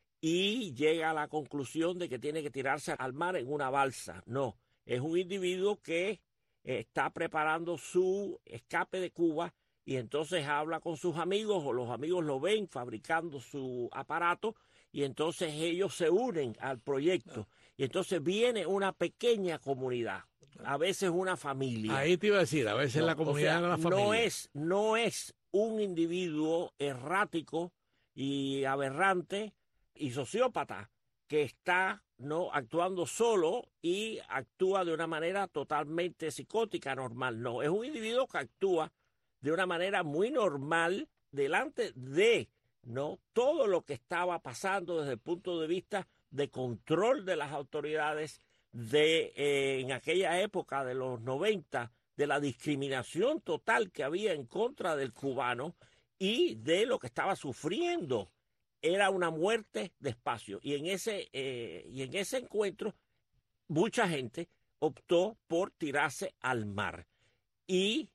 y llega a la conclusión de que tiene que tirarse al mar en una balsa. No, es un individuo que está preparando su escape de Cuba y entonces habla con sus amigos o los amigos lo ven fabricando su aparato y entonces ellos se unen al proyecto. Y entonces viene una pequeña comunidad, a veces una familia. Ahí te iba a decir, a veces no, la comunidad o sea, de la familia. No es, no es un individuo errático y aberrante y sociópata que está no actuando solo y actúa de una manera totalmente psicótica, normal. No, es un individuo que actúa de una manera muy normal delante de no todo lo que estaba pasando desde el punto de vista de control de las autoridades de eh, en aquella época de los noventa, de la discriminación total que había en contra del cubano y de lo que estaba sufriendo. Era una muerte despacio y en ese eh, y en ese encuentro mucha gente optó por tirarse al mar y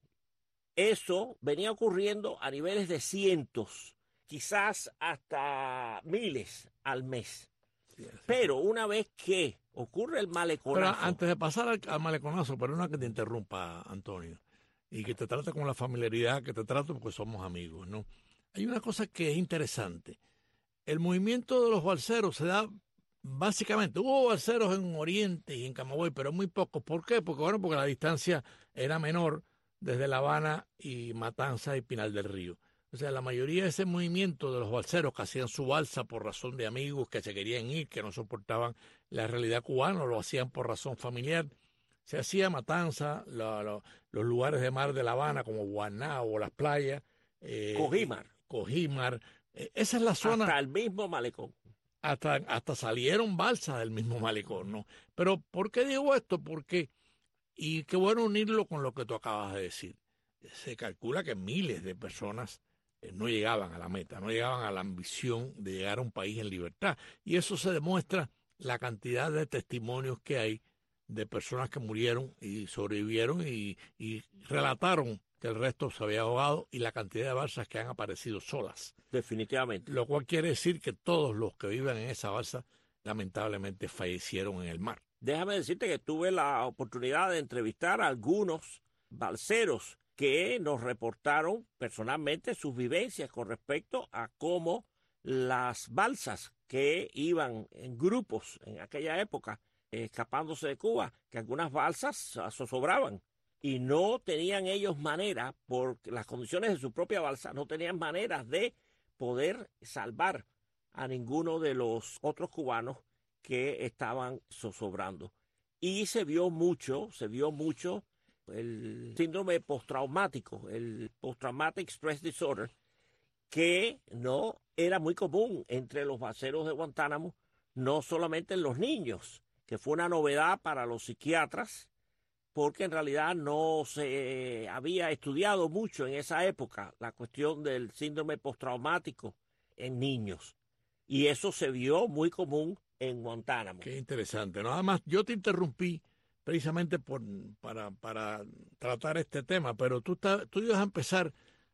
eso venía ocurriendo a niveles de cientos, quizás hasta miles al mes. Sí, pero una vez que ocurre el maleconazo... Pero antes de pasar al, al maleconazo, perdona que te interrumpa, Antonio, y que te trate con la familiaridad que te trato porque somos amigos, ¿no? Hay una cosa que es interesante. El movimiento de los balseros se da básicamente, hubo balseros en Oriente y en Camagüey, pero muy pocos. ¿Por qué? Porque, bueno, porque la distancia era menor desde La Habana y Matanzas y Pinal del Río. O sea, la mayoría de ese movimiento de los balseros que hacían su balsa por razón de amigos que se querían ir, que no soportaban la realidad cubana, lo hacían por razón familiar. Se hacía Matanza, la, la, los lugares de mar de La Habana como Guaná o las playas. Eh, Cojímar. Cojímar. Eh, esa es la zona. Hasta el mismo malecón. Hasta, hasta salieron balsas del mismo malecón, ¿no? Pero, ¿por qué digo esto? Porque, y qué bueno unirlo con lo que tú acabas de decir. Se calcula que miles de personas no llegaban a la meta, no llegaban a la ambición de llegar a un país en libertad. Y eso se demuestra la cantidad de testimonios que hay de personas que murieron y sobrevivieron y, y relataron que el resto se había ahogado y la cantidad de balsas que han aparecido solas. Definitivamente. Lo cual quiere decir que todos los que viven en esa balsa lamentablemente fallecieron en el mar. Déjame decirte que tuve la oportunidad de entrevistar a algunos balseros que nos reportaron personalmente sus vivencias con respecto a cómo las balsas que iban en grupos en aquella época eh, escapándose de Cuba, que algunas balsas zozobraban y no tenían ellos manera, por las condiciones de su propia balsa, no tenían maneras de poder salvar a ninguno de los otros cubanos que estaban zozobrando. Y se vio mucho, se vio mucho el síndrome postraumático, el Post-Traumatic Stress Disorder, que no era muy común entre los balseros de Guantánamo, no solamente en los niños, que fue una novedad para los psiquiatras, porque en realidad no se había estudiado mucho en esa época la cuestión del síndrome postraumático en niños. Y eso se vio muy común en Guantánamo. Qué interesante. Nada más, yo te interrumpí precisamente por, para, para tratar este tema, pero tú, está, tú ibas a empezar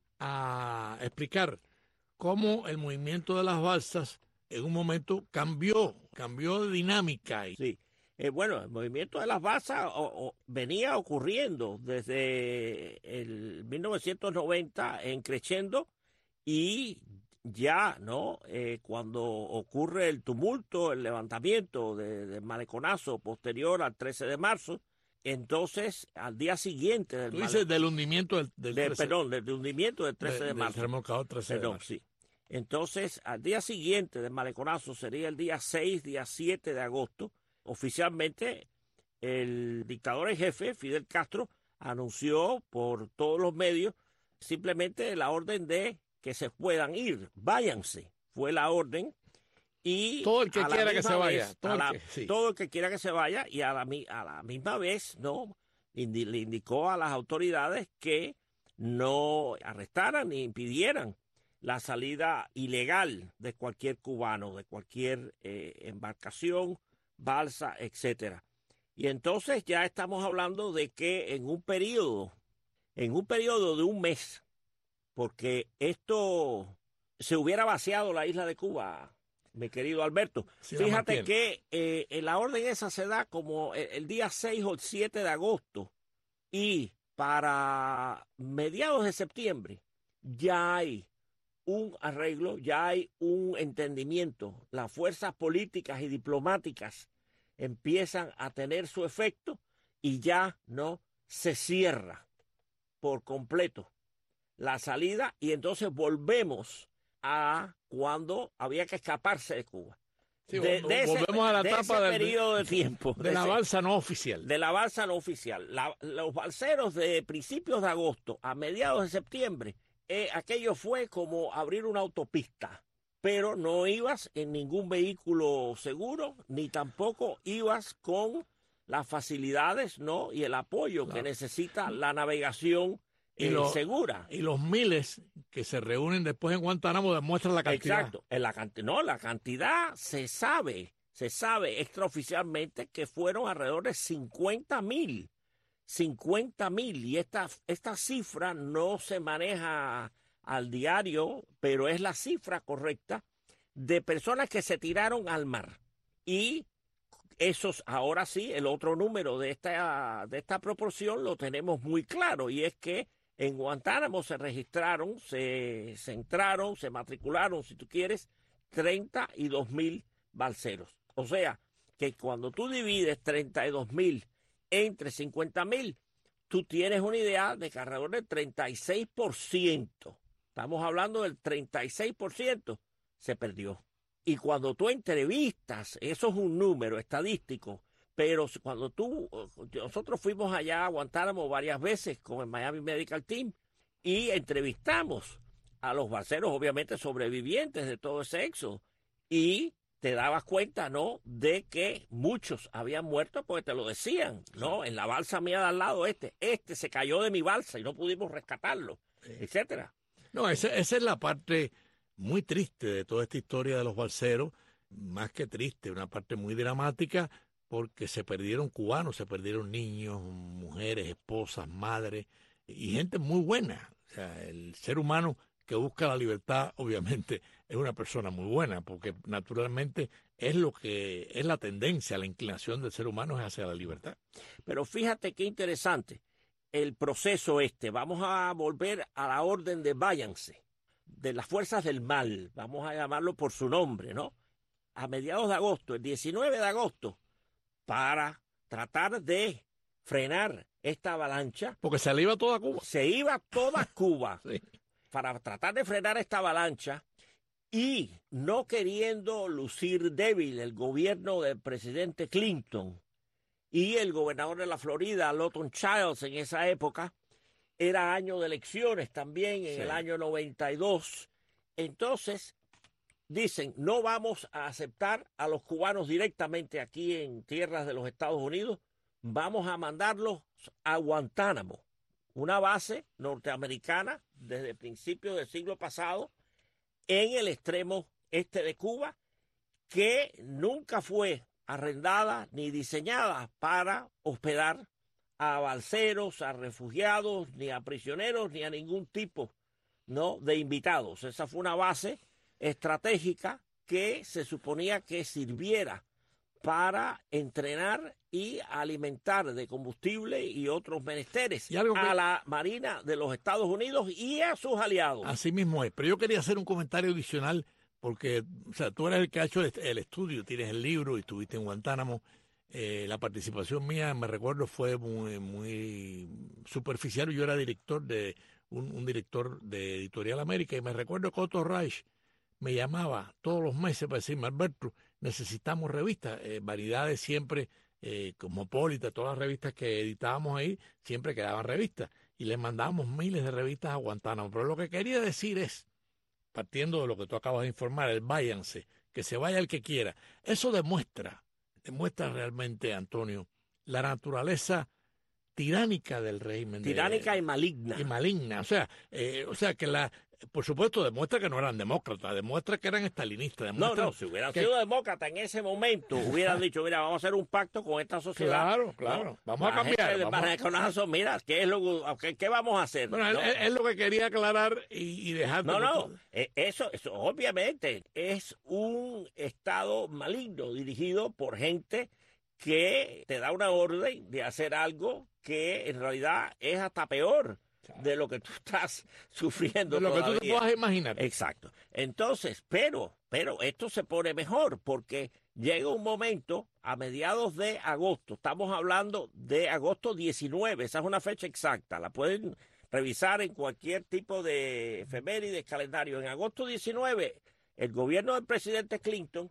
a explicar cómo el movimiento de las balsas en un momento cambió, cambió de dinámica. Sí, eh, bueno, el movimiento de las balsas o, o, venía ocurriendo desde el mil novecientos noventa en creciendo y ya, ¿no? Eh, cuando ocurre el tumulto, el levantamiento de, del maleconazo posterior al trece de marzo, entonces, al día siguiente del Tú dices del hundimiento del, del de, trece, perdón, del hundimiento del trece de, de marzo. Del remolcador trece perdón, de marzo. Sí. Entonces, al día siguiente del maleconazo sería el día seis, día siete de agosto. Oficialmente, el dictador en jefe, Fidel Castro, anunció por todos los medios simplemente la orden de que se puedan ir, váyanse. Fue la orden. Y todo el que quiera que se vaya. Vez, Todo el, la, que, sí. todo el que quiera que se vaya y a la, a la misma vez, ¿no? Indi, le indicó a las autoridades que no arrestaran ni impidieran la salida ilegal de cualquier cubano, de cualquier eh, embarcación, balsa, etcétera. Y entonces ya estamos hablando de que en un periodo, en un periodo de un mes, porque esto se hubiera vaciado la isla de Cuba, mi querido Alberto. Sí, fíjate que eh, la orden esa se da como el, el día seis o el siete de agosto y para mediados de septiembre ya hay un arreglo, ya hay un entendimiento. Las fuerzas políticas y diplomáticas empiezan a tener su efecto y ya no se cierra por completo la salida y entonces volvemos a cuando había que escaparse de Cuba. Sí, de, de ese, volvemos a la de etapa ese del periodo de tiempo. De, de la ese, balsa no oficial. De la balsa no oficial. La, los balseros de principios de agosto a mediados de septiembre, eh, aquello fue como abrir una autopista, pero no ibas en ningún vehículo seguro, ni tampoco ibas con las facilidades, ¿no? Y el apoyo claro. que necesita la navegación y eh, lo, segura. Y los miles que se reúnen después en Guantánamo demuestran la cantidad. Exacto. En la canti- no, la cantidad se sabe, se sabe extraoficialmente que fueron alrededor de cincuenta mil. cincuenta mil. Y esta, esta cifra no se maneja al diario, pero es la cifra correcta de personas que se tiraron al mar. Y esos, ahora sí, el otro número de esta, de esta proporción lo tenemos muy claro, y es que en Guantánamo se registraron, se, se entraron, se matricularon, si tú quieres, treinta y dos mil balseros. O sea, que cuando tú divides treinta y dos mil entre cincuenta mil, tú tienes una idea de que alrededor del treinta y seis por ciento, estamos hablando del treinta y seis por ciento, se perdió. Y cuando tú entrevistas, eso es un número estadístico, pero cuando tú, nosotros fuimos allá a Guantánamo varias veces con el Miami Medical Team y entrevistamos a los balseros, obviamente sobrevivientes de todo ese éxodo, y te dabas cuenta, ¿no?, de que muchos habían muerto porque te lo decían, ¿no? En la balsa mía de al lado este, este se cayó de mi balsa y no pudimos rescatarlo, sí. etcétera. No, esa, esa es la parte muy triste de toda esta historia de los balseros, más que triste, una parte muy dramática, porque se perdieron cubanos, se perdieron niños, mujeres, esposas, madres, y gente muy buena. O sea, el ser humano que busca la libertad, obviamente, es una persona muy buena, porque naturalmente es lo que es la tendencia, la inclinación del ser humano es hacia la libertad. Pero fíjate qué interesante el proceso este. Vamos a volver a la orden de váyanse, de las fuerzas del mal, vamos a llamarlo por su nombre, ¿no? A mediados de agosto, el diecinueve de agosto, para tratar de frenar esta avalancha. Porque se le iba toda Cuba. Se iba toda Cuba. Sí. Para tratar de frenar esta avalancha y no queriendo lucir débil el gobierno del presidente Clinton y el gobernador de la Florida, Lawton Childs, en esa época, era año de elecciones también, en sí. el año noventa y dos. Entonces, dicen, no vamos a aceptar a los cubanos directamente aquí en tierras de los Estados Unidos, vamos a mandarlos a Guantánamo, una base norteamericana desde principios del siglo pasado en el extremo este de Cuba, que nunca fue arrendada ni diseñada para hospedar a balseros, a refugiados, ni a prisioneros, ni a ningún tipo, ¿no?, de invitados. Esa fue una base estratégica que se suponía que sirviera para entrenar y alimentar de combustible y otros menesteres y algo que... a la Marina de los Estados Unidos y a sus aliados. Así mismo es, pero yo quería hacer un comentario adicional porque, o sea, tú eres el que ha hecho el, el estudio, tienes el libro y estuviste en Guantánamo, Eh, la participación mía, me recuerdo, fue muy, muy superficial. Yo era director de un, un director de Editorial América y me recuerdo que Otto Reich me llamaba todos los meses para decirme, Alberto, necesitamos revistas, eh, Variedades siempre, eh, Cosmopolita, todas las revistas que editábamos ahí, siempre quedaban revistas y les mandábamos miles de revistas a Guantánamo. Pero lo que quería decir es, partiendo de lo que tú acabas de informar, el váyanse, que se vaya el que quiera. Eso demuestra, demuestra realmente, Antonio, la naturaleza tiránica del régimen. Tiránica de, y maligna. Y maligna. O sea, eh, o sea que la, por supuesto, demuestra que no eran demócratas, demuestra que eran estalinistas. No, no, si hubieran que, sido demócratas en ese momento, hubieran dicho, mira, vamos a hacer un pacto con esta sociedad. Claro, claro, ¿no? Vamos a cambiar. Vamos a... Conazo, mira, ¿qué es lo qué, qué vamos a hacer? Bueno, ¿no? es, es lo que quería aclarar y, y dejar... No, no, eso, eso obviamente es un Estado maligno dirigido por gente que te da una orden de hacer algo que en realidad es hasta peor de lo que tú estás sufriendo. De lo todavía. que tú te puedas imaginar. Exacto. Entonces, pero, pero esto se pone mejor porque llega un momento a mediados de agosto, estamos hablando de agosto diecinueve, esa es una fecha exacta, la pueden revisar en cualquier tipo de efeméride, calendario. En agosto diecinueve, el gobierno del presidente Clinton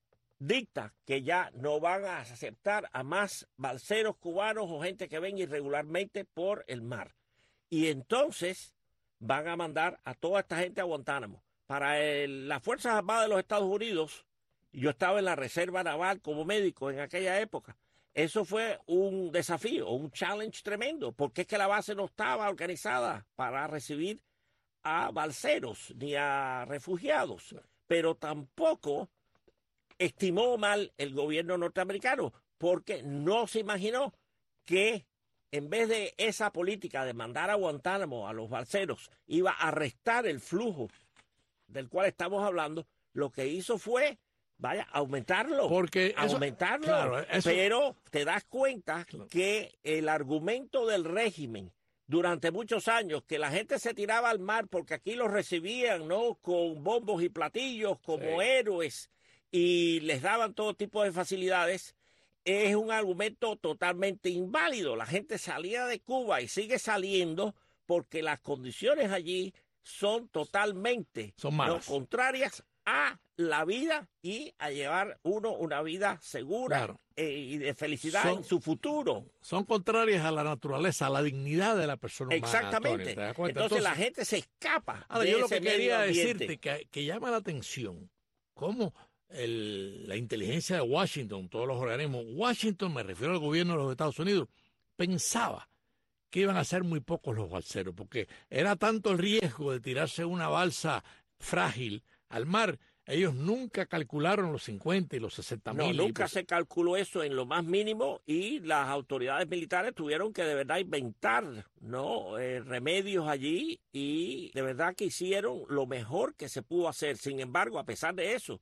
dicta que ya no van a aceptar a más balseros cubanos o gente que venga irregularmente por el mar. Y entonces van a mandar a toda esta gente a Guantánamo. Para el, las Fuerzas Armadas de los Estados Unidos, yo estaba en la Reserva Naval como médico en aquella época, eso fue un desafío, un challenge tremendo, porque es que la base no estaba organizada para recibir a balseros ni a refugiados, pero tampoco estimó mal el gobierno norteamericano, porque no se imaginó que en vez de esa política de mandar a Guantánamo a los balseros, iba a arrestar el flujo del cual estamos hablando. Lo que hizo fue, vaya, aumentarlo. Porque eso, aumentarlo. Claro, eso, pero te das cuenta claro. que el argumento del régimen durante muchos años, que la gente se tiraba al mar porque aquí los recibían, ¿no?, con bombos y platillos como sí. héroes y les daban todo tipo de facilidades, es un argumento totalmente inválido. La gente salía de Cuba y sigue saliendo porque las condiciones allí son totalmente son malas, ¿no?, contrarias a la vida y a llevar uno una vida segura claro. eh, y de felicidad son, en su futuro. Son contrarias a la naturaleza, a la dignidad de la persona humana. Exactamente. Antonio, Entonces, Entonces la gente se escapa. Ahora, de yo lo ese que quería ambiente. decirte que, que llama la atención, cómo el, la inteligencia de Washington, todos los organismos, Washington, me refiero al gobierno de los Estados Unidos, pensaba que iban a ser muy pocos los balseros, porque era tanto el riesgo de tirarse una balsa frágil al mar. Ellos nunca calcularon los cincuenta y los sesenta mil. No, nunca pues, se calculó eso en lo más mínimo y las autoridades militares tuvieron que de verdad inventar, ¿no?, eh, remedios allí y de verdad que hicieron lo mejor que se pudo hacer. Sin embargo, a pesar de eso,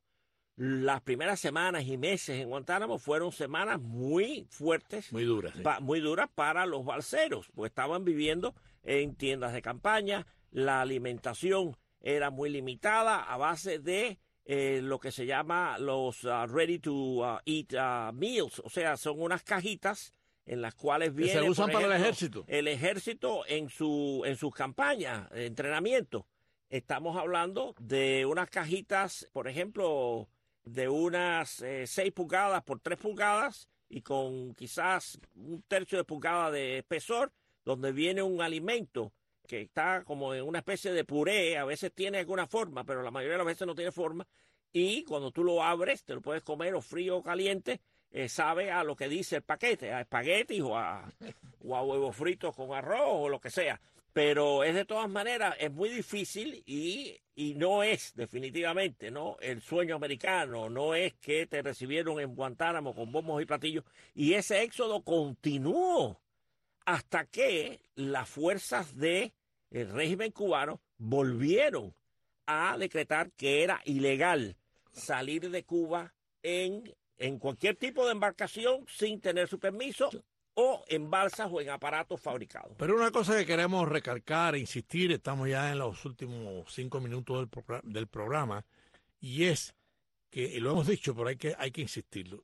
las primeras semanas y meses en Guantánamo fueron semanas muy fuertes, muy duras, sí. pa, muy duras para los balseros, pues estaban viviendo en tiendas de campaña, la alimentación era muy limitada a base de eh, lo que se llama los uh, ready to uh, eat uh, meals, o sea, son unas cajitas en las cuales viene, se usan por para ejemplo, el ejército. El ejército en su en sus campañas de entrenamiento. Estamos hablando de unas cajitas, por ejemplo, de unas eh, seis pulgadas por tres pulgadas y con quizás un tercio de pulgada de espesor, donde viene un alimento que está como en una especie de puré, a veces tiene alguna forma, pero la mayoría de las veces no tiene forma, y cuando tú lo abres, te lo puedes comer o frío o caliente, eh, sabe a lo que dice el paquete, a espaguetis o a, o a huevos fritos con arroz o lo que sea. Pero es de todas maneras, es muy difícil y, y no es definitivamente, ¿no?, el sueño americano, no es que te recibieron en Guantánamo con bombos y platillos, y ese éxodo continuó hasta que las fuerzas del régimen cubano volvieron a decretar que era ilegal salir de Cuba en, en cualquier tipo de embarcación sin tener su permiso o en balsas o en aparatos fabricados. Pero una cosa que queremos recalcar e insistir, estamos ya en los últimos cinco minutos del, progr- del programa, y es que lo hemos dicho, pero hay que, hay que insistirlo.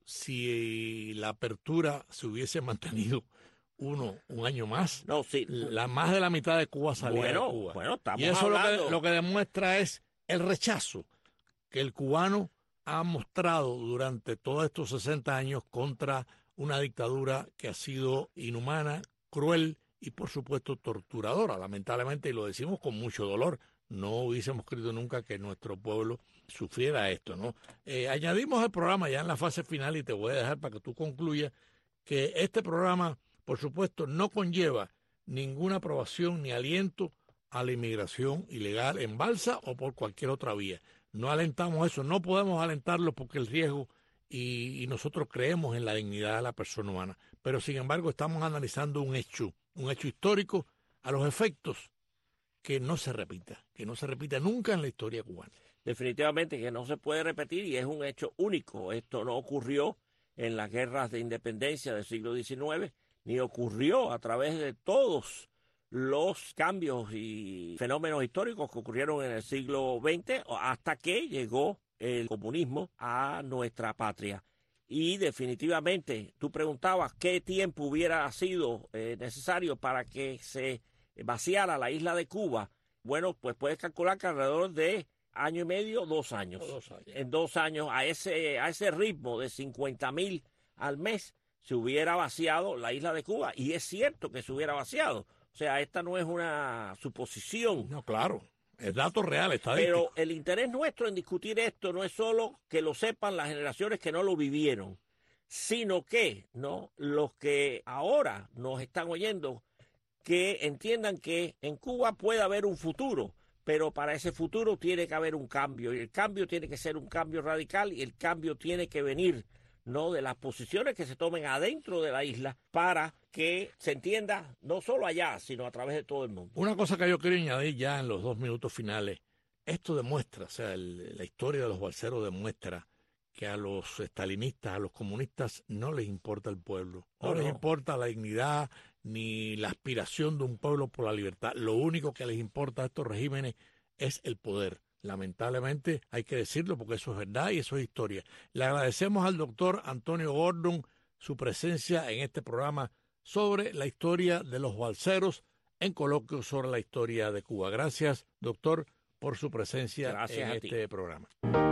Si la apertura se hubiese mantenido uno, un año más, no, sí. la más de la mitad de Cuba salía bueno, de Cuba. Bueno, estamos y eso hablando... lo que, lo que demuestra es el rechazo que el cubano ha mostrado durante todos estos sesenta años contra una dictadura que ha sido inhumana, cruel y, por supuesto, torturadora. Lamentablemente, y lo decimos con mucho dolor, no hubiésemos creído nunca que nuestro pueblo sufriera esto, ¿no? Eh, añadimos al programa ya en la fase final, y te voy a dejar para que tú concluyas, que este programa, por supuesto, no conlleva ninguna aprobación ni aliento a la inmigración ilegal en balsa o por cualquier otra vía. No alentamos eso, no podemos alentarlo porque el riesgo y, y nosotros creemos en la dignidad de la persona humana. Pero, sin embargo, estamos analizando un hecho, un hecho histórico a los efectos que no se repita, que no se repita nunca en la historia cubana. Definitivamente que no se puede repetir y es un hecho único. Esto no ocurrió en las guerras de independencia del siglo diecinueve, ni ocurrió a través de todos los cambios y fenómenos históricos que ocurrieron en el siglo veinte hasta que llegó el comunismo a nuestra patria. Y definitivamente, tú preguntabas qué tiempo hubiera sido eh, necesario para que se vaciara la isla de Cuba. Bueno, pues puedes calcular que alrededor de año y medio, dos años. Oh, dos años. En dos años, a ese, a ese ritmo de cincuenta mil al mes, se hubiera vaciado la isla de Cuba. Y es cierto que se hubiera vaciado. O sea, esta no es una suposición. No, claro. Es dato real, estadístico. Pero el interés nuestro en discutir esto no es solo que lo sepan las generaciones que no lo vivieron, sino que no los que ahora nos están oyendo, que entiendan que en Cuba puede haber un futuro, pero para ese futuro tiene que haber un cambio, y el cambio tiene que ser un cambio radical, y el cambio tiene que venir no de las posiciones que se tomen adentro de la isla para que se entienda no solo allá, sino a través de todo el mundo. Una cosa que yo quiero añadir ya en los dos minutos finales, esto demuestra, o sea, el, la historia de los balseros demuestra que a los estalinistas, a los comunistas, no les importa el pueblo, no, no les no. importa la dignidad ni la aspiración de un pueblo por la libertad. Lo único que les importa a estos regímenes es el poder. Lamentablemente hay que decirlo porque eso es verdad y eso es historia. Le agradecemos al doctor Antonio Gordon su presencia en este programa sobre la historia de los balseros en coloquio sobre la historia de Cuba. Gracias, doctor, por su presencia Gracias en este ti. programa.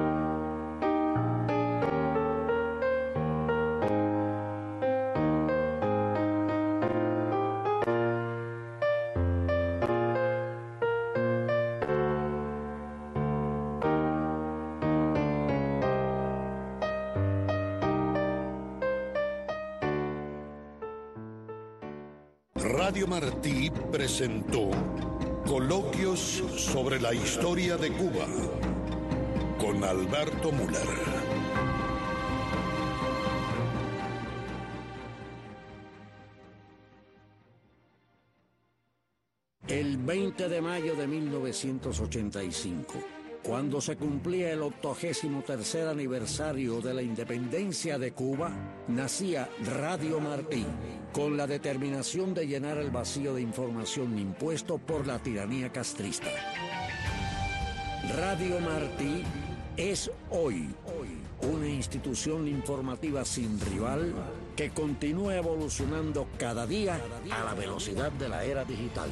Radio Martí presentó Coloquios sobre la historia de Cuba con Alberto Müller. El veinte de mayo de mil novecientos ochenta y cinco, cuando se cumplía el octogésimo tercer aniversario de la independencia de Cuba, nacía Radio Martí, con la determinación de llenar el vacío de información impuesto por la tiranía castrista. Radio Martí es hoy una institución informativa sin rival que continúa evolucionando cada día a la velocidad de la era digital.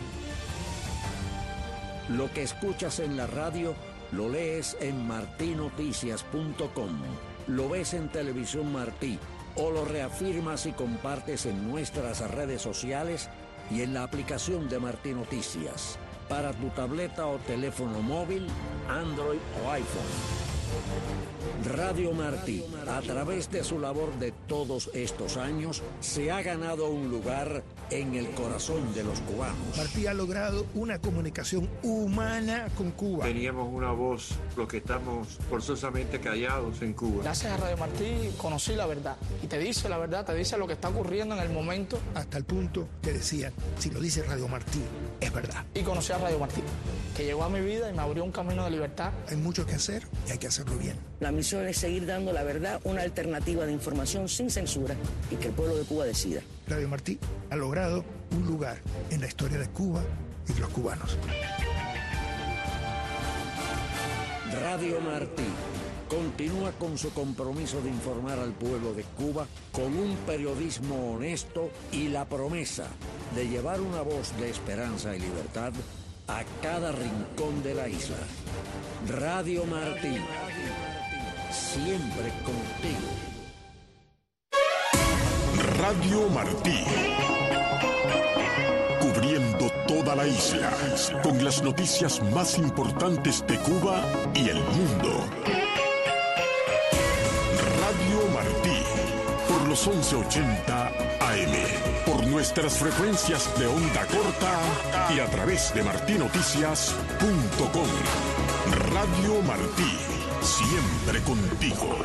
Lo que escuchas en la radio lo lees en martí noticias punto com, lo ves en Televisión Martí o lo reafirmas y compartes en nuestras redes sociales y en la aplicación de Martí Noticias para tu tableta o teléfono móvil, Android o iPhone. Radio Martí, a través de su labor de todos estos años, se ha ganado un lugar en el corazón de los cubanos. Martí ha logrado una comunicación humana con Cuba. Teníamos una voz, los que estamos forzosamente callados en Cuba. Gracias a Radio Martí conocí la verdad. Y te dice la verdad, te dice lo que está ocurriendo en el momento. Hasta el punto que decían, si lo dice Radio Martí, es verdad. Y conocí a Radio Martí, que llegó a mi vida y me abrió un camino de libertad. Hay mucho que hacer y hay que hacerlo bien. La misión es seguir dando la verdad, una alternativa de información sin censura y que el pueblo de Cuba decida. Radio Martí ha logrado un lugar en la historia de Cuba y de los cubanos. Radio Martí, continúa con su compromiso de informar al pueblo de Cuba con un periodismo honesto y la promesa de llevar una voz de esperanza y libertad a cada rincón de la isla. Radio Martí, siempre contigo. Radio Martí, cubriendo toda la isla con las noticias más importantes de Cuba y el mundo. Radio Martí, por los once ochenta A M, por nuestras frecuencias de onda corta y a través de martí noticias punto com. Radio Martí, siempre contigo.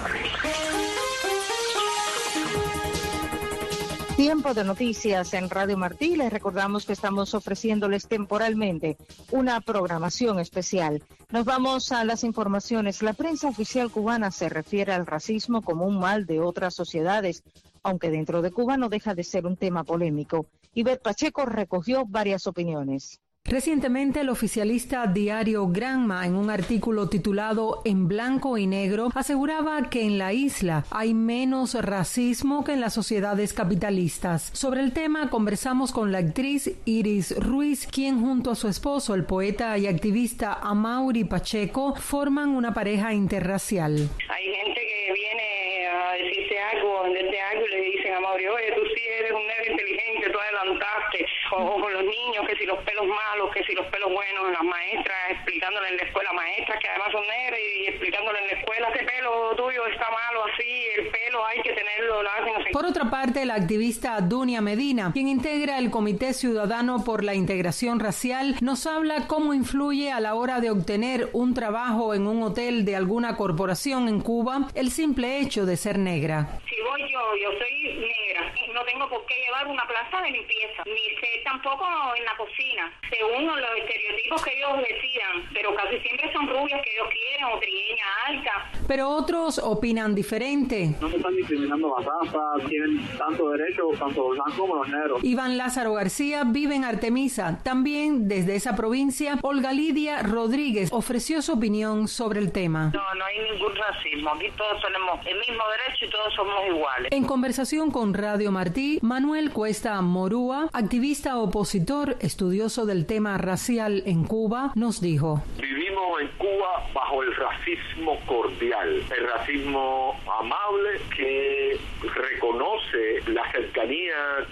Tiempo de noticias en Radio Martí. Les recordamos que estamos ofreciéndoles temporalmente una programación especial. Nos vamos a las informaciones. La prensa oficial cubana se refiere al racismo como un mal de otras sociedades, aunque dentro de Cuba no deja de ser un tema polémico. Ivette Pacheco recogió varias opiniones. Recientemente, el oficialista diario Granma, en un artículo titulado En blanco y negro, aseguraba que en la isla hay menos racismo que en las sociedades capitalistas. Sobre el tema conversamos con la actriz Iris Ruiz, quien junto a su esposo, el poeta y activista Amaury Pacheco, forman una pareja interracial. Hay gente que viene a decirte algo, a venderte algo y le dicen a Amaury, oye, tú sí eres un negro inteligente, tú adelantaste, o con los niños, que si los pelos malos, que si los pelos buenos, las maestras explicándole en la escuela, maestras que además son negras y explicándole en la escuela, ese pelo tuyo está malo así, el pelo hay que tenerlo, no sé. Por otra parte, la activista Dunia Medina, quien integra el Comité Ciudadano por la Integración Racial, nos habla cómo influye a la hora de obtener un trabajo en un hotel de alguna corporación en Cuba el simple hecho de ser negra. Si voy yo, yo soy negra, no tengo por qué llevar una plaza de limpieza, ni sé tampoco en la cocina, según los estereotipos que ellos decidan, pero casi siempre son rubias que ellos quieren o trigueña alta. Pero otros opinan diferente. No se están discriminando la raza, tienen tanto derecho tanto los blancos como los negros. Iván Lázaro García vive en Artemisa. También desde esa provincia, Olga Lidia Rodríguez ofreció su opinión sobre el tema. No, no hay ningún racismo. Aquí todos tenemos el mismo derecho y todos somos iguales. En conversación con Radio Martí, Manuel Cuesta Morúa, activista opositor, estudioso del tema racial en Cuba, nos dijo: vivimos en Cuba bajo el racismo cordial, el racismo amable que reconoce la cercanía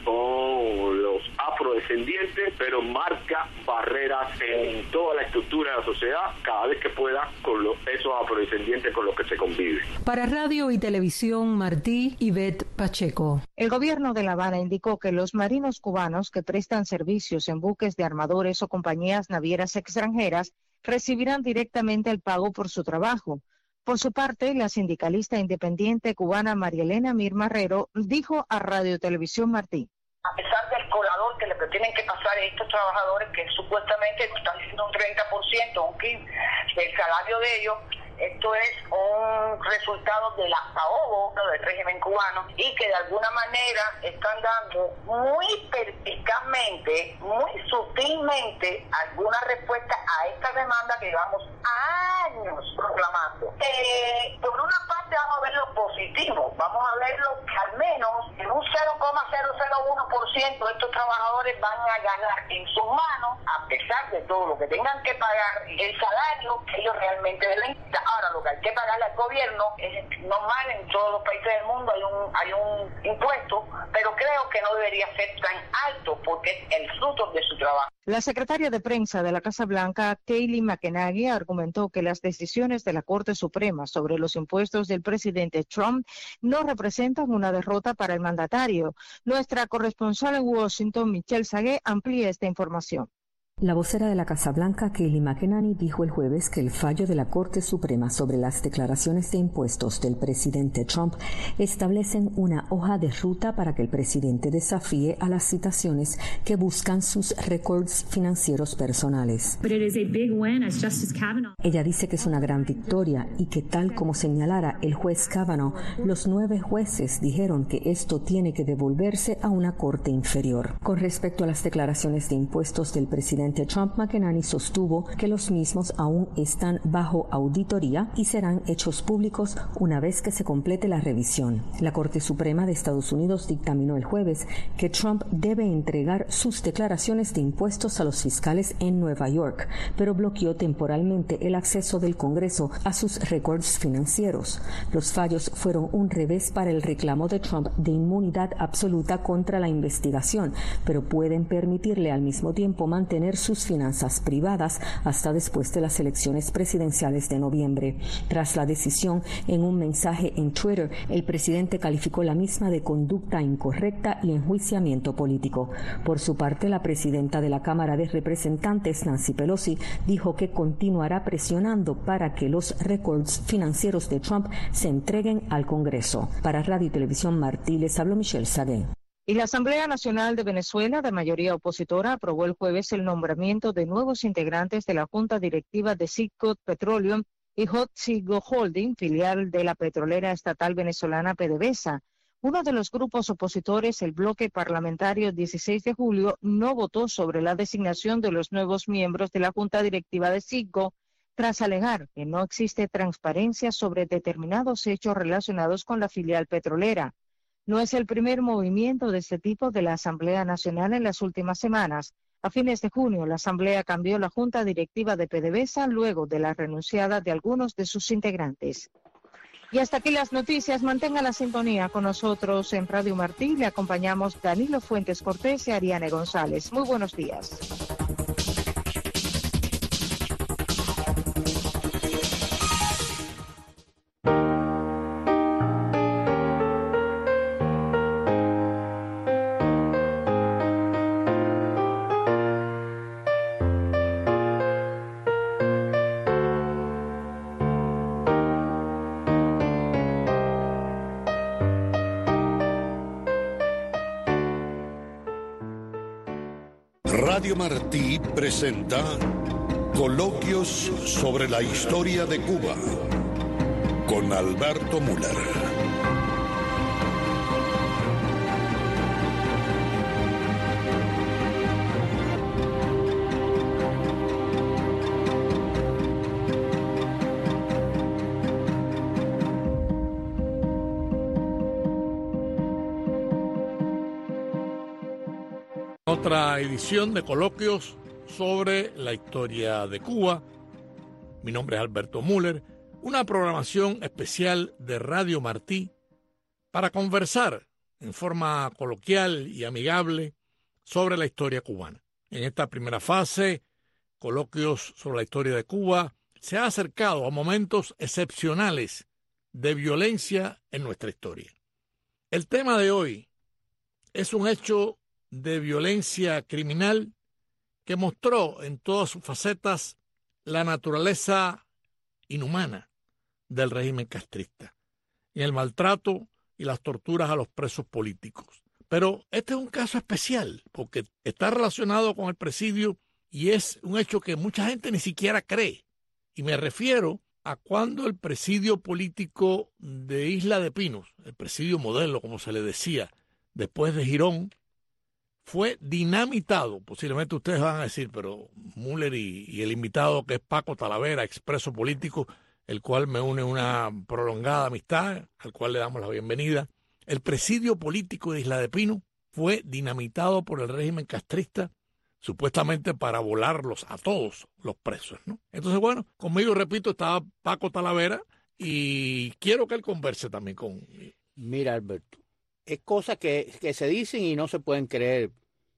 con los afrodescendientes, pero marca barreras en toda la estructura de la sociedad cada vez que pueda con los, esos afrodescendientes con los que se convive. Para Radio y Televisión Martí, Ivette Pacheco. El gobierno de La Habana indicó que los marinos cubanos que prestan servicios en buques de armadores o compañías navieras extranjeras recibirán directamente el pago por su trabajo. Por su parte, la sindicalista independiente cubana María Elena Mir Marrero dijo a Radio Televisión Martí: a pesar del colador que le tienen que pasar a estos trabajadores, que supuestamente están haciendo un treinta por ciento, un quince por ciento del salario de ellos, esto es un resultado del ahogo del régimen cubano y que de alguna manera están dando muy perspicazmente, muy sutilmente alguna respuesta a esta demanda que llevamos años proclamando. Eh, por una parte vamos a ver lo positivo, vamos a verlo que al menos en un cero coma cero cero uno por ciento estos trabajadores van a ganar en sus manos, a pesar de todo lo que tengan que pagar, el salario que ellos realmente deben. Ahora, lo que hay que pagarle al gobierno es normal, en todos los países del mundo hay un hay un impuesto, pero creo que no debería ser tan alto porque es el fruto de su trabajo. La secretaria de prensa de la Casa Blanca, Kayleigh McEnany, argumentó que las decisiones de la Corte Suprema sobre los impuestos del presidente Trump no representan una derrota para el mandatario. Nuestra corresponsal en Washington, Michelle Sagué, amplía esta información. La vocera de la Casa Blanca, Kayleigh McEnany, dijo el jueves que el fallo de la Corte Suprema sobre las declaraciones de impuestos del presidente Trump establecen una hoja de ruta para que el presidente desafíe a las citaciones que buscan sus récords financieros personales. Ella dice que es una gran victoria y que, tal como señalara el juez Kavanaugh, los nueve jueces dijeron que esto tiene que devolverse a una corte inferior. Con respecto a las declaraciones de impuestos del presidente presidente Trump, McEnany sostuvo que los mismos aún están bajo auditoría y serán hechos públicos una vez que se complete la revisión. La Corte Suprema de Estados Unidos dictaminó el jueves que Trump debe entregar sus declaraciones de impuestos a los fiscales en Nueva York, pero bloqueó temporalmente el acceso del Congreso a sus récords financieros. Los fallos fueron un revés para el reclamo de Trump de inmunidad absoluta contra la investigación, pero pueden permitirle al mismo tiempo mantener sus finanzas privadas hasta después de las elecciones presidenciales de noviembre. Tras la decisión, en un mensaje en Twitter, el presidente calificó la misma de conducta incorrecta y enjuiciamiento político. Por su parte, la presidenta de la Cámara de Representantes, Nancy Pelosi, dijo que continuará presionando para que los récords financieros de Trump se entreguen al Congreso. Para Radio y Televisión Martí, les habló Michelle Sagué. Y la Asamblea Nacional de Venezuela, de mayoría opositora, aprobó el jueves el nombramiento de nuevos integrantes de la Junta Directiva de Sitco Petroleum y Hot Sitco Holding, filial de la petrolera estatal venezolana PDVSA. Uno de los grupos opositores, el bloque parlamentario dieciséis de julio, no votó sobre la designación de los nuevos miembros de la Junta Directiva de Sitco, tras alegar que no existe transparencia sobre determinados hechos relacionados con la filial petrolera. No es el primer movimiento de este tipo de la Asamblea Nacional en las últimas semanas. A fines de junio, la Asamblea cambió la Junta Directiva de PDVSA luego de la renunciada de algunos de sus integrantes. Y hasta aquí las noticias. Mantenga la sintonía con nosotros en Radio Martí. Le acompañamos Danilo Fuentes Cortés y Ariane González. Muy buenos días. Radio Martí presenta Coloquios sobre la historia de Cuba con Alberto Müller. Otra edición de Coloquios sobre la historia de Cuba. Mi nombre es Alberto Müller, una programación especial de Radio Martí para conversar en forma coloquial y amigable sobre la historia cubana. En esta primera fase, Coloquios sobre la historia de Cuba se ha acercado a momentos excepcionales de violencia en nuestra historia. El tema de hoy es un hecho de violencia criminal que mostró en todas sus facetas la naturaleza inhumana del régimen castrista, y el maltrato y las torturas a los presos políticos. Pero este es un caso especial porque está relacionado con el presidio y es un hecho que mucha gente ni siquiera cree. Y me refiero a cuando el presidio político de Isla de Pinos, el presidio modelo como se le decía, después de Girón, fue dinamitado. Posiblemente ustedes van a decir, pero Müller y, y el invitado que es Paco Talavera, expreso político, el cual me une una prolongada amistad, al cual le damos la bienvenida. El presidio político de Isla de Pino fue dinamitado por el régimen castrista, supuestamente para volarlos a todos los presos, ¿no? Entonces, bueno, conmigo, repito, estaba Paco Talavera y quiero que él converse también con... Mira, Alberto, es cosas que, que se dicen y no se pueden creer.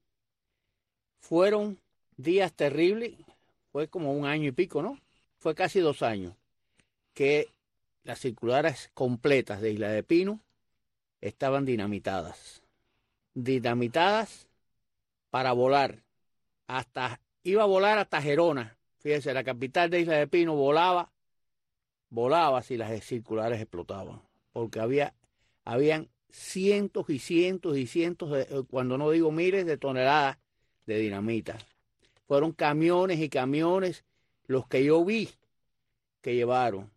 Fueron días terribles, fue como un año y pico, ¿no? Fue casi dos años que las circulares completas de Isla de Pino estaban dinamitadas. Dinamitadas para volar. Hasta, iba a volar hasta Gerona. Fíjense, la capital de Isla de Pino volaba, volaba si las circulares explotaban. Porque había, habían cientos y cientos y cientos, de, cuando no digo miles, de toneladas de dinamita. Fueron camiones y camiones los que yo vi que llevaron.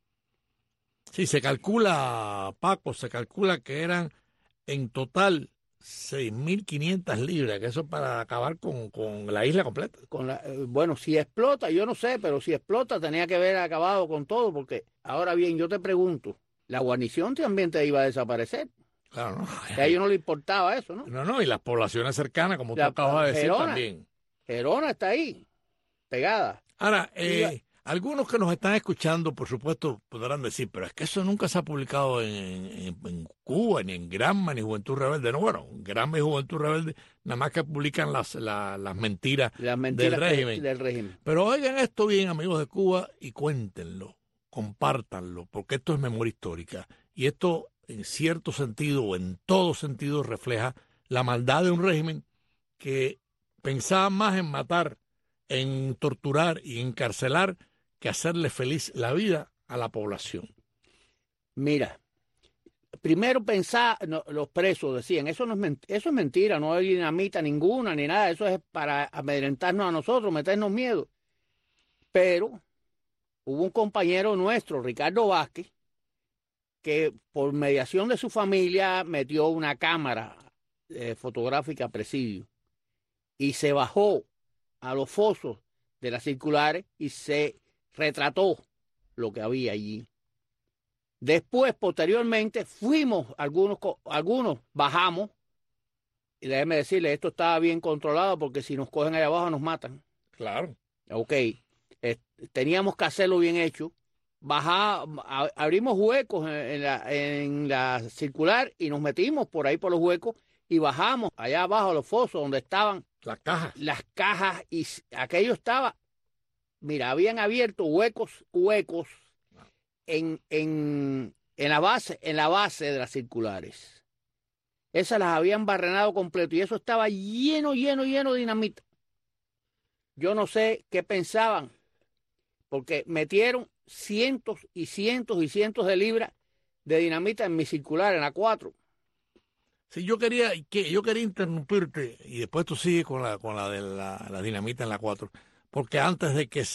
Sí, se calcula, Paco, se calcula que eran en total seis mil quinientas libras, que eso es para acabar con, con la isla completa. Con la, eh, bueno, si explota, yo no sé, pero si explota tenía que haber acabado con todo, porque ahora bien, yo te pregunto, la guarnición también te iba a desaparecer. Claro, no. Que a ellos no les importaba eso, ¿no? No, no, y las poblaciones cercanas, como la, tú acabas de decir Gerona, también. Gerona está ahí, pegada. Ahora, eh, algunos que nos están escuchando, por supuesto, podrán decir, pero es que eso nunca se ha publicado en, en, en Cuba, ni en Granma, ni Juventud Rebelde. No, bueno, Granma y Juventud Rebelde nada más que publican las, la, las mentiras, las mentiras del, régimen. del régimen. Pero oigan esto bien, amigos de Cuba, y cuéntenlo, compártanlo, porque esto es memoria histórica. Y esto, en cierto sentido, o en todo sentido, refleja la maldad de un régimen que pensaba más en matar, en torturar y encarcelar que hacerle feliz la vida a la población. Mira, primero pensar, no, los presos decían, eso no es eso es mentira, no hay dinamita ninguna ni nada, eso es para amedrentarnos a nosotros, meternos miedo. Pero hubo un compañero nuestro, Ricardo Vázquez, que por mediación de su familia metió una cámara eh, fotográfica a presidio y se bajó a los fosos de las circulares y se retrató lo que había allí. Después, posteriormente, fuimos, algunos, algunos bajamos, y déjeme decirle, esto estaba bien controlado porque si nos cogen allá abajo nos matan. Claro. Ok, eh, teníamos que hacerlo bien hecho. Baja, a, abrimos huecos en, en, la, en la circular y nos metimos por ahí por los huecos y bajamos allá abajo a los fosos donde estaban las cajas. Las cajas y aquello estaba, mira, habían abierto huecos, huecos en, en, en la base, en la base de las circulares. Esas las habían barrenado completo y eso estaba lleno, lleno, lleno de dinamita. Yo no sé qué pensaban, porque metieron cientos y cientos y cientos de libras de dinamita en mi circular, en la cuatro. Sí, yo quería, que, yo quería interrumpirte y después tú sigues con la, con la de la, la dinamita en la cuatro, porque antes de que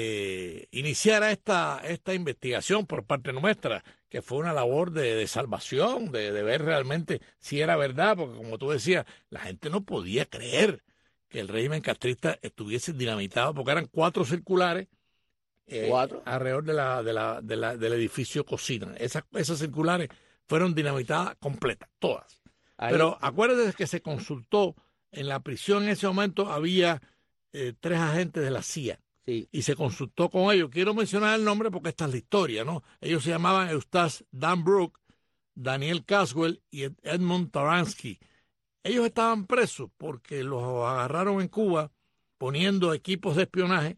se iniciara esta, esta investigación por parte nuestra, que fue una labor de, de salvación, de, de ver realmente si era verdad, porque como tú decías, la gente no podía creer que el régimen castrista estuviese dinamitado, porque eran cuatro circulares eh, ¿Cuatro? alrededor de la, de la, de la, del edificio Cocina. Esas, esas circulares fueron dinamitadas completas, todas. Ahí. Pero acuérdense que se consultó en la prisión en ese momento, había eh, tres agentes de la C I A. Sí. Y se consultó con ellos. Quiero mencionar el nombre porque esta es la historia, ¿no? Ellos se llamaban Eustace Danbrook, Daniel Caswell y Edmund Taransky. Ellos estaban presos porque los agarraron en Cuba poniendo equipos de espionaje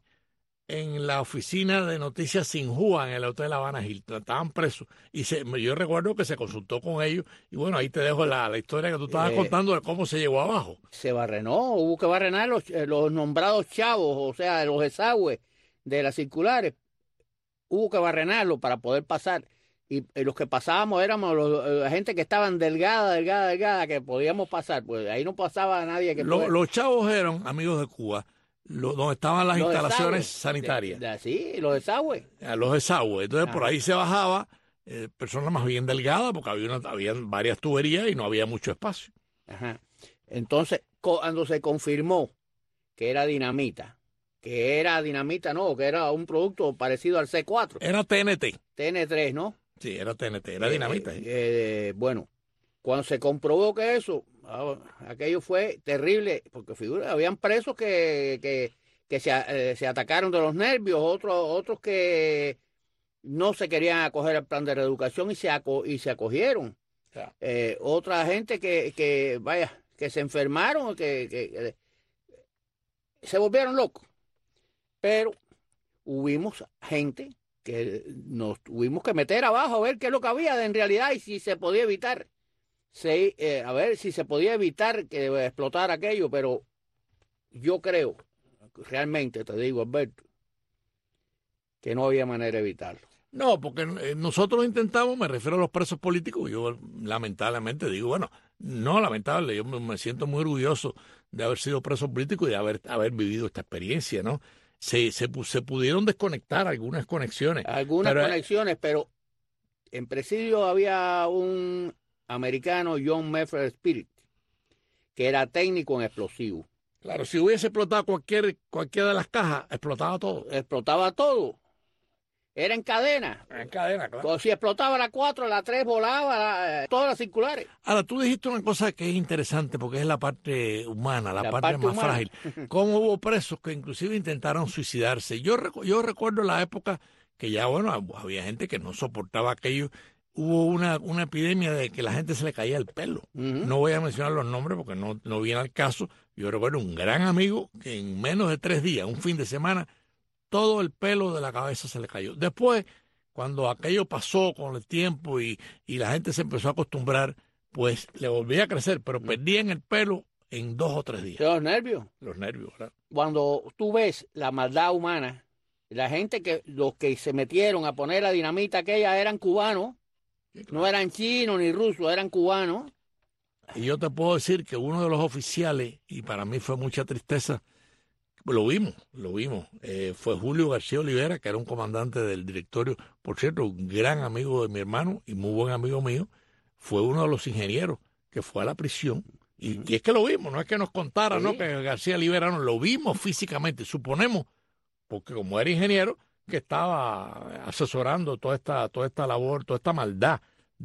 en la oficina de noticias Sinjúa en el Hotel Habana Hilton. Estaban presos. Y se, yo recuerdo que se consultó con ellos. Y bueno, ahí te dejo la, la historia que tú estabas eh, contando de cómo se llegó abajo. Se barrenó, hubo que barrenar los, los nombrados chavos, o sea, los desagües de las circulares. Hubo que barrenarlos para poder pasar. Y, y los que pasábamos éramos los, la gente que estaban delgada, delgada, delgada, que podíamos pasar. Pues ahí no pasaba nadie que... Lo, los chavos eran amigos de Cuba. Lo, donde estaban las los instalaciones desagües, sanitarias. De, de, sí, los desagües. Los desagües. Entonces, ah. por ahí se bajaba eh, personas más bien delgadas, porque había, una, había varias tuberías y no había mucho espacio. Ajá. Entonces, cuando se confirmó que era dinamita, que era dinamita, no, que era un producto parecido al C cuatro. Era T N T. T N tres, ¿no? Sí, era T N T, era eh, dinamita. Eh, eh, bueno, cuando se comprobó que eso... aquello fue terrible, porque figura, habían presos que, que, que se, eh, se atacaron de los nervios, otros, otros que no se querían acoger al plan de reeducación y se, aco y se acogieron. Yeah. Eh, otra gente que, que, vaya, que se enfermaron, que, que, que se volvieron locos. Pero hubimos gente que nos tuvimos que meter abajo a ver qué es lo que había en realidad y si se podía evitar. Sí, eh, a ver si se podía evitar que explotara aquello, pero yo creo, realmente te digo, Alberto, que no había manera de evitarlo. No, porque nosotros intentamos, me refiero a los presos políticos, yo lamentablemente digo, bueno, no lamentable, yo me siento muy orgulloso de haber sido preso político y de haber, haber vivido esta experiencia, ¿no? Se, se, se pudieron desconectar algunas conexiones. Algunas pero, conexiones, pero en presidio había un... americano John Mefford Spirit. que era técnico en explosivos. Claro, si hubiese explotado cualquier, cualquiera de las cajas, explotaba todo. Explotaba todo. Era en cadena. En cadena, claro. Pues si explotaba la cuatro, la tres volaba, la, todas las circulares. Ahora, tú dijiste una cosa que es interesante porque es la parte humana, la, la parte, parte más humana. Frágil. Cómo hubo presos que inclusive intentaron suicidarse. Yo, yo recuerdo la época que ya, bueno, había gente que no soportaba aquello. Hubo una, una epidemia de que la gente se le caía el pelo. Uh-huh. No voy a mencionar los nombres porque no, no viene al caso. Yo recuerdo un gran amigo que en menos de tres días, un fin de semana, todo el pelo de la cabeza se le cayó. Después, cuando aquello pasó con el tiempo y, y la gente se empezó a acostumbrar, pues le volvía a crecer, pero perdían el pelo en dos o tres días. Los nervios. Los nervios, ¿verdad? Cuando tú ves la maldad humana, la gente que, los que se metieron a poner la dinamita aquella eran cubanos, sí, claro. No eran chinos ni rusos, eran cubanos. Y yo te puedo decir que uno de los oficiales, y para mí fue mucha tristeza, lo vimos, lo vimos. Eh, fue Julio García Olivera, que era un comandante del directorio, por cierto, un gran amigo de mi hermano y muy buen amigo mío. Fue uno de los ingenieros que fue a la prisión. Y, y es que lo vimos, no es que nos contara, sí. ¿no? Que García Olivera no, lo vimos físicamente. Suponemos, porque como era ingeniero, que estaba asesorando toda esta, toda esta labor, toda esta maldad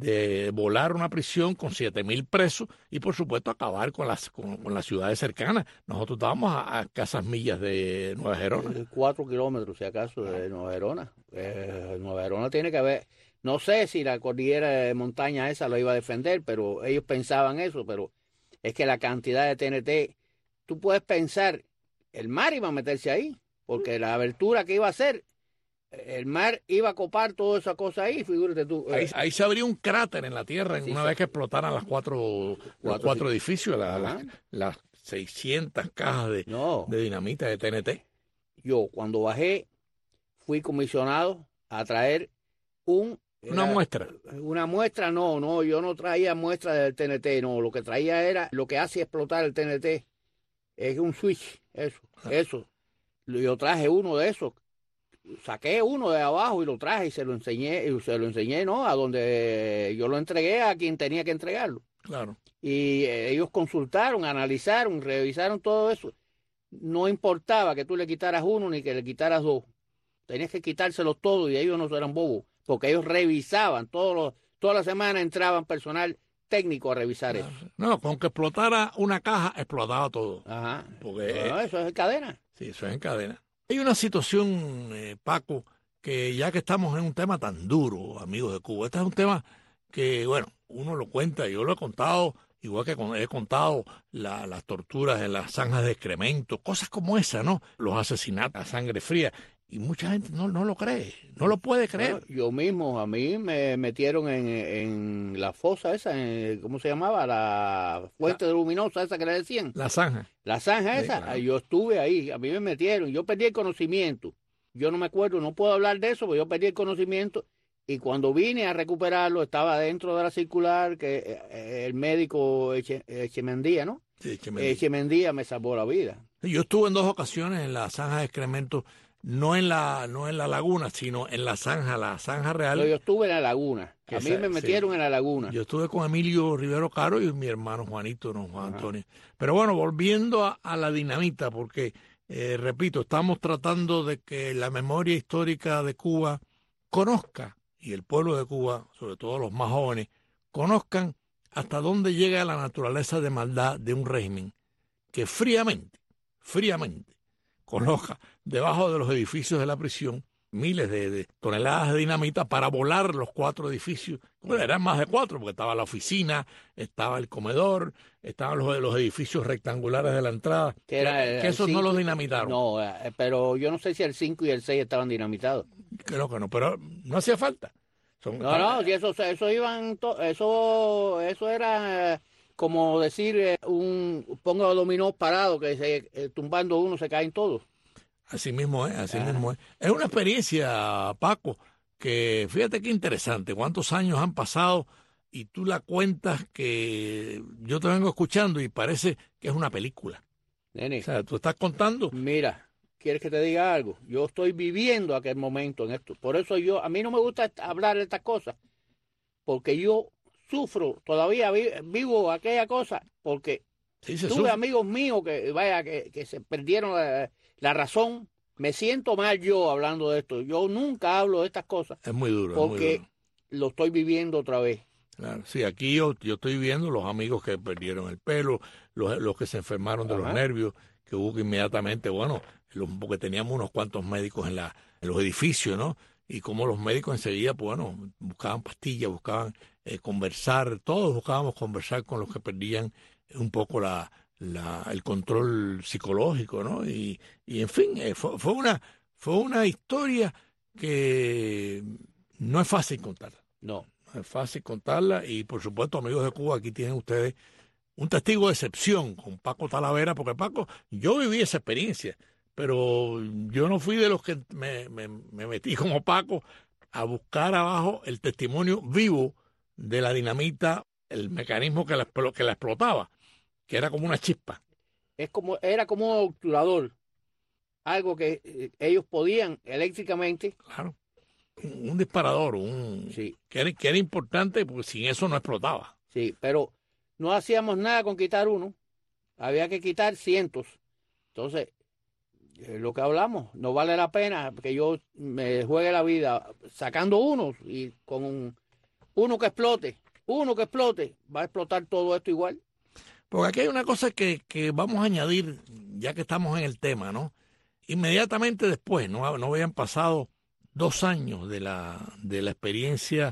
de volar una prisión con siete mil presos y, por supuesto, acabar con las, con, con las ciudades cercanas. Nosotros estábamos a, a escasas millas de Nueva Gerona. Cuatro kilómetros, si acaso, de Nueva Gerona. Eh, Nueva Gerona tiene que haber... No sé si la cordillera de montaña esa lo iba a defender, pero ellos pensaban eso, pero es que la cantidad de T N T... Tú puedes pensar, el mar iba a meterse ahí, porque la abertura que iba a hacer... El mar iba a copar toda esa cosa ahí, figúrate tú. Ahí, ahí se abría un cráter en la tierra sí, una sí. vez que explotaran las cuatro, cuatro, los cuatro sí. edificios, la, las, las seiscientas cajas de, no. de dinamita de T N T. Yo, cuando bajé, fui comisionado a traer un... Una era, muestra. Una muestra, no, no, yo no traía muestra del T N T, no, lo que traía era lo que hace explotar el T N T. Es un switch, eso, ah. eso. Yo traje uno de esos. Saqué uno de abajo y lo traje y se lo enseñé, y se lo enseñé, ¿no? A donde yo lo entregué a quien tenía que entregarlo. Claro. Y eh, ellos consultaron, analizaron, revisaron todo eso. No importaba que tú le quitaras uno ni que le quitaras dos. Tenías que quitárselos todos y ellos no eran bobos, porque ellos revisaban, todos los, toda la semana entraban personal técnico a revisar claro. eso. No, con que explotara una caja, explotaba todo. Ajá. Porque, no, eso es en cadena. Sí, eso es en cadena. Hay una situación, eh, Paco, que ya que estamos en un tema tan duro, amigos de Cuba, este es un tema que, bueno, uno lo cuenta, yo lo he contado, igual que he contado la, las torturas en las zanjas de excremento, cosas como esa, ¿no? Los asesinatos a sangre fría. Y mucha gente no, no lo cree, no lo puede creer. No, yo mismo, a mí me metieron en, en la fosa esa, en, ¿cómo se llamaba? La fuente la, luminosa esa que le decían. La zanja. La zanja sí, esa, claro. Yo estuve ahí, a mí me metieron, yo perdí el conocimiento. Yo no me acuerdo, no puedo hablar de eso, pero yo perdí el conocimiento. Y cuando vine a recuperarlo, estaba dentro de la circular que eh, el médico Eche, Echemendía, ¿no? Sí, Echemendía. Echemendía me salvó la vida. Yo estuve en dos ocasiones en la zanja de excremento. No en la no en la laguna, sino en la zanja, la zanja real. No, yo estuve en la laguna. A mí me metieron sí. en la laguna. Yo estuve con Emilio Rivero Caro y mi hermano Juanito, no Juan Ajá. Antonio. Pero bueno, volviendo a, a la dinamita, porque, eh, repito, estamos tratando de que la memoria histórica de Cuba conozca, y el pueblo de Cuba, sobre todo los más jóvenes, conozcan hasta dónde llega la naturaleza de maldad de un régimen que fríamente, fríamente, coloca debajo de los edificios de la prisión miles de, de toneladas de dinamita para volar los cuatro edificios. Bueno, eran más de cuatro, porque estaba la oficina, estaba el comedor, estaban los, los edificios rectangulares de la entrada. Que, era que, que esos cinco, no los dinamitaron. No, pero yo no sé si el cinco y el seis estaban dinamitados. Creo que no, pero no hacía falta. Son, no, no, si eso, eso iban, to, eso, eso era como decir un ponga dominó parado, que se, eh, tumbando uno se caen todos. Así mismo es, así ah. mismo es. Es una experiencia, Paco, que fíjate qué interesante, cuántos años han pasado y tú la cuentas que yo te vengo escuchando y parece que es una película. Nene, o sea, tú estás contando. Mira, ¿quieres que te diga algo? Yo estoy viviendo aquel momento en esto. Por eso yo, a mí no me gusta hablar de estas cosas, porque yo sufro, todavía vivo aquella cosa, porque Sí, se Tuve sufre. amigos míos que, vaya, que, que se perdieron la, la razón. Me siento mal yo hablando de esto. Yo nunca hablo de estas cosas. Es muy duro. Porque es muy duro. lo estoy viviendo otra vez. Claro, sí, aquí yo, yo estoy viendo los amigos que perdieron el pelo, los, los que se enfermaron de Ajá. los nervios, que hubo que inmediatamente, bueno, los, porque teníamos unos cuantos médicos en, la, en los edificios, ¿no? Y como los médicos enseguida, pues bueno, buscaban pastillas, buscaban eh, conversar, todos buscábamos conversar con los que perdían un poco la, la, el control psicológico, ¿no? Y, y en fin, eh, fue, fue, una, fue una historia que no es fácil contar. No. No es fácil contarla y, por supuesto, amigos de Cuba, aquí tienen ustedes un testigo de excepción con Paco Talavera, porque Paco, yo viví esa experiencia, pero yo no fui de los que me, me, me metí como Paco a buscar abajo el testimonio vivo de la dinamita, el mecanismo que la, que la explotaba, que era como una chispa. Es como, era como un obturador, algo que eh, ellos podían eléctricamente. Claro. Un, un disparador, un sí. que, era, que era importante porque sin eso no explotaba. Sí, pero no hacíamos nada con quitar uno. Había que quitar cientos. Entonces, eh, lo que hablamos, no vale la pena que yo me juegue la vida sacando unos y con un, uno que explote, uno que explote, va a explotar todo esto igual. Porque aquí hay una cosa que, que vamos a añadir, ya que estamos en el tema, ¿no? Inmediatamente después, no, no habían pasado dos años de la, de la experiencia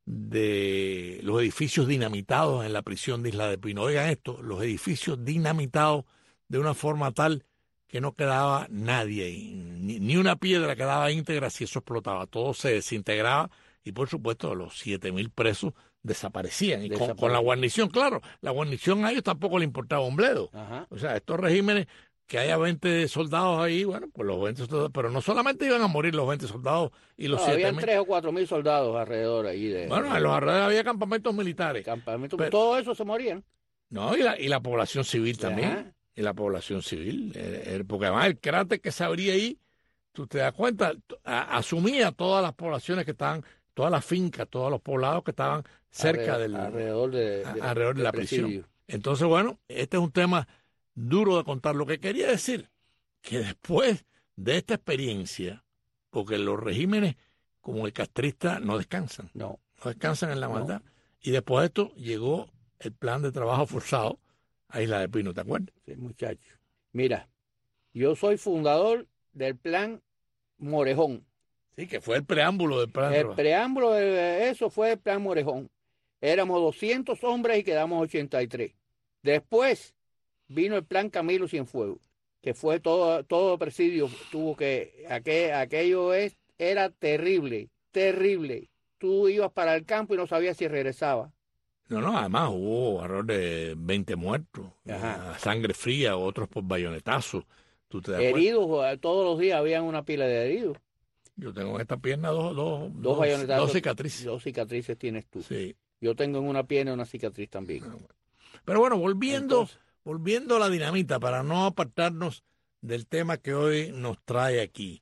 de los edificios dinamitados en la prisión de Isla de Pino. Oigan esto, los edificios dinamitados de una forma tal que no quedaba nadie ahí, ni, ni una piedra quedaba íntegra si eso explotaba, todo se desintegraba y por supuesto los siete mil presos desaparecían. Y con, con la guarnición, claro, la guarnición a ellos tampoco le importaba un bledo. Ajá. O sea, estos regímenes, que haya veinte soldados ahí, bueno, pues los veinte soldados, pero no solamente iban a morir los veinte soldados y los no, siete habían mil. tres o cuatro mil soldados alrededor ahí. De, bueno, de, en los alrededores había campamentos militares. Campamentos, pero, todo eso se morían. No, y la, y la población civil también. Ajá. Y la población civil. Eh, porque además el cráter que se abría ahí, tú te das cuenta, a, asumía todas las poblaciones que estaban, todas las fincas, todos los poblados que estaban cerca alrededor, del alrededor de, de, alrededor de la prisión. Presidio. Entonces, bueno, este es un tema duro de contar. Lo que quería decir, que después de esta experiencia, porque los regímenes como el castrista no descansan, no, no descansan en la maldad. No. Y después de esto llegó el plan de trabajo forzado a Isla de Pino, ¿te acuerdas? Sí, muchacho. Mira, yo soy fundador del plan Morejón. Sí, que fue el preámbulo del plan de El trabajo. preámbulo de eso fue el plan Morejón. Éramos doscientos hombres y quedamos ochenta y tres. Después vino el plan Camilo Cienfuegos, que fue todo, todo presidio, tuvo que, aquel, aquello es, era terrible, terrible. Tú ibas para el campo y no sabías si regresaba. No, no, además hubo alrededor de veinte muertos, Ajá. sangre fría, otros por bayonetazos. ¿Tú te das heridos, cuenta? Todos los días habían una pila de heridos. Yo tengo en esta pierna dos, dos, dos, dos, bayonetazos, dos cicatrices. Dos cicatrices tienes tú. Sí. Yo tengo en una pierna una cicatriz también. Pero bueno, volviendo, Entonces, volviendo a la dinamita, para no apartarnos del tema que hoy nos trae aquí,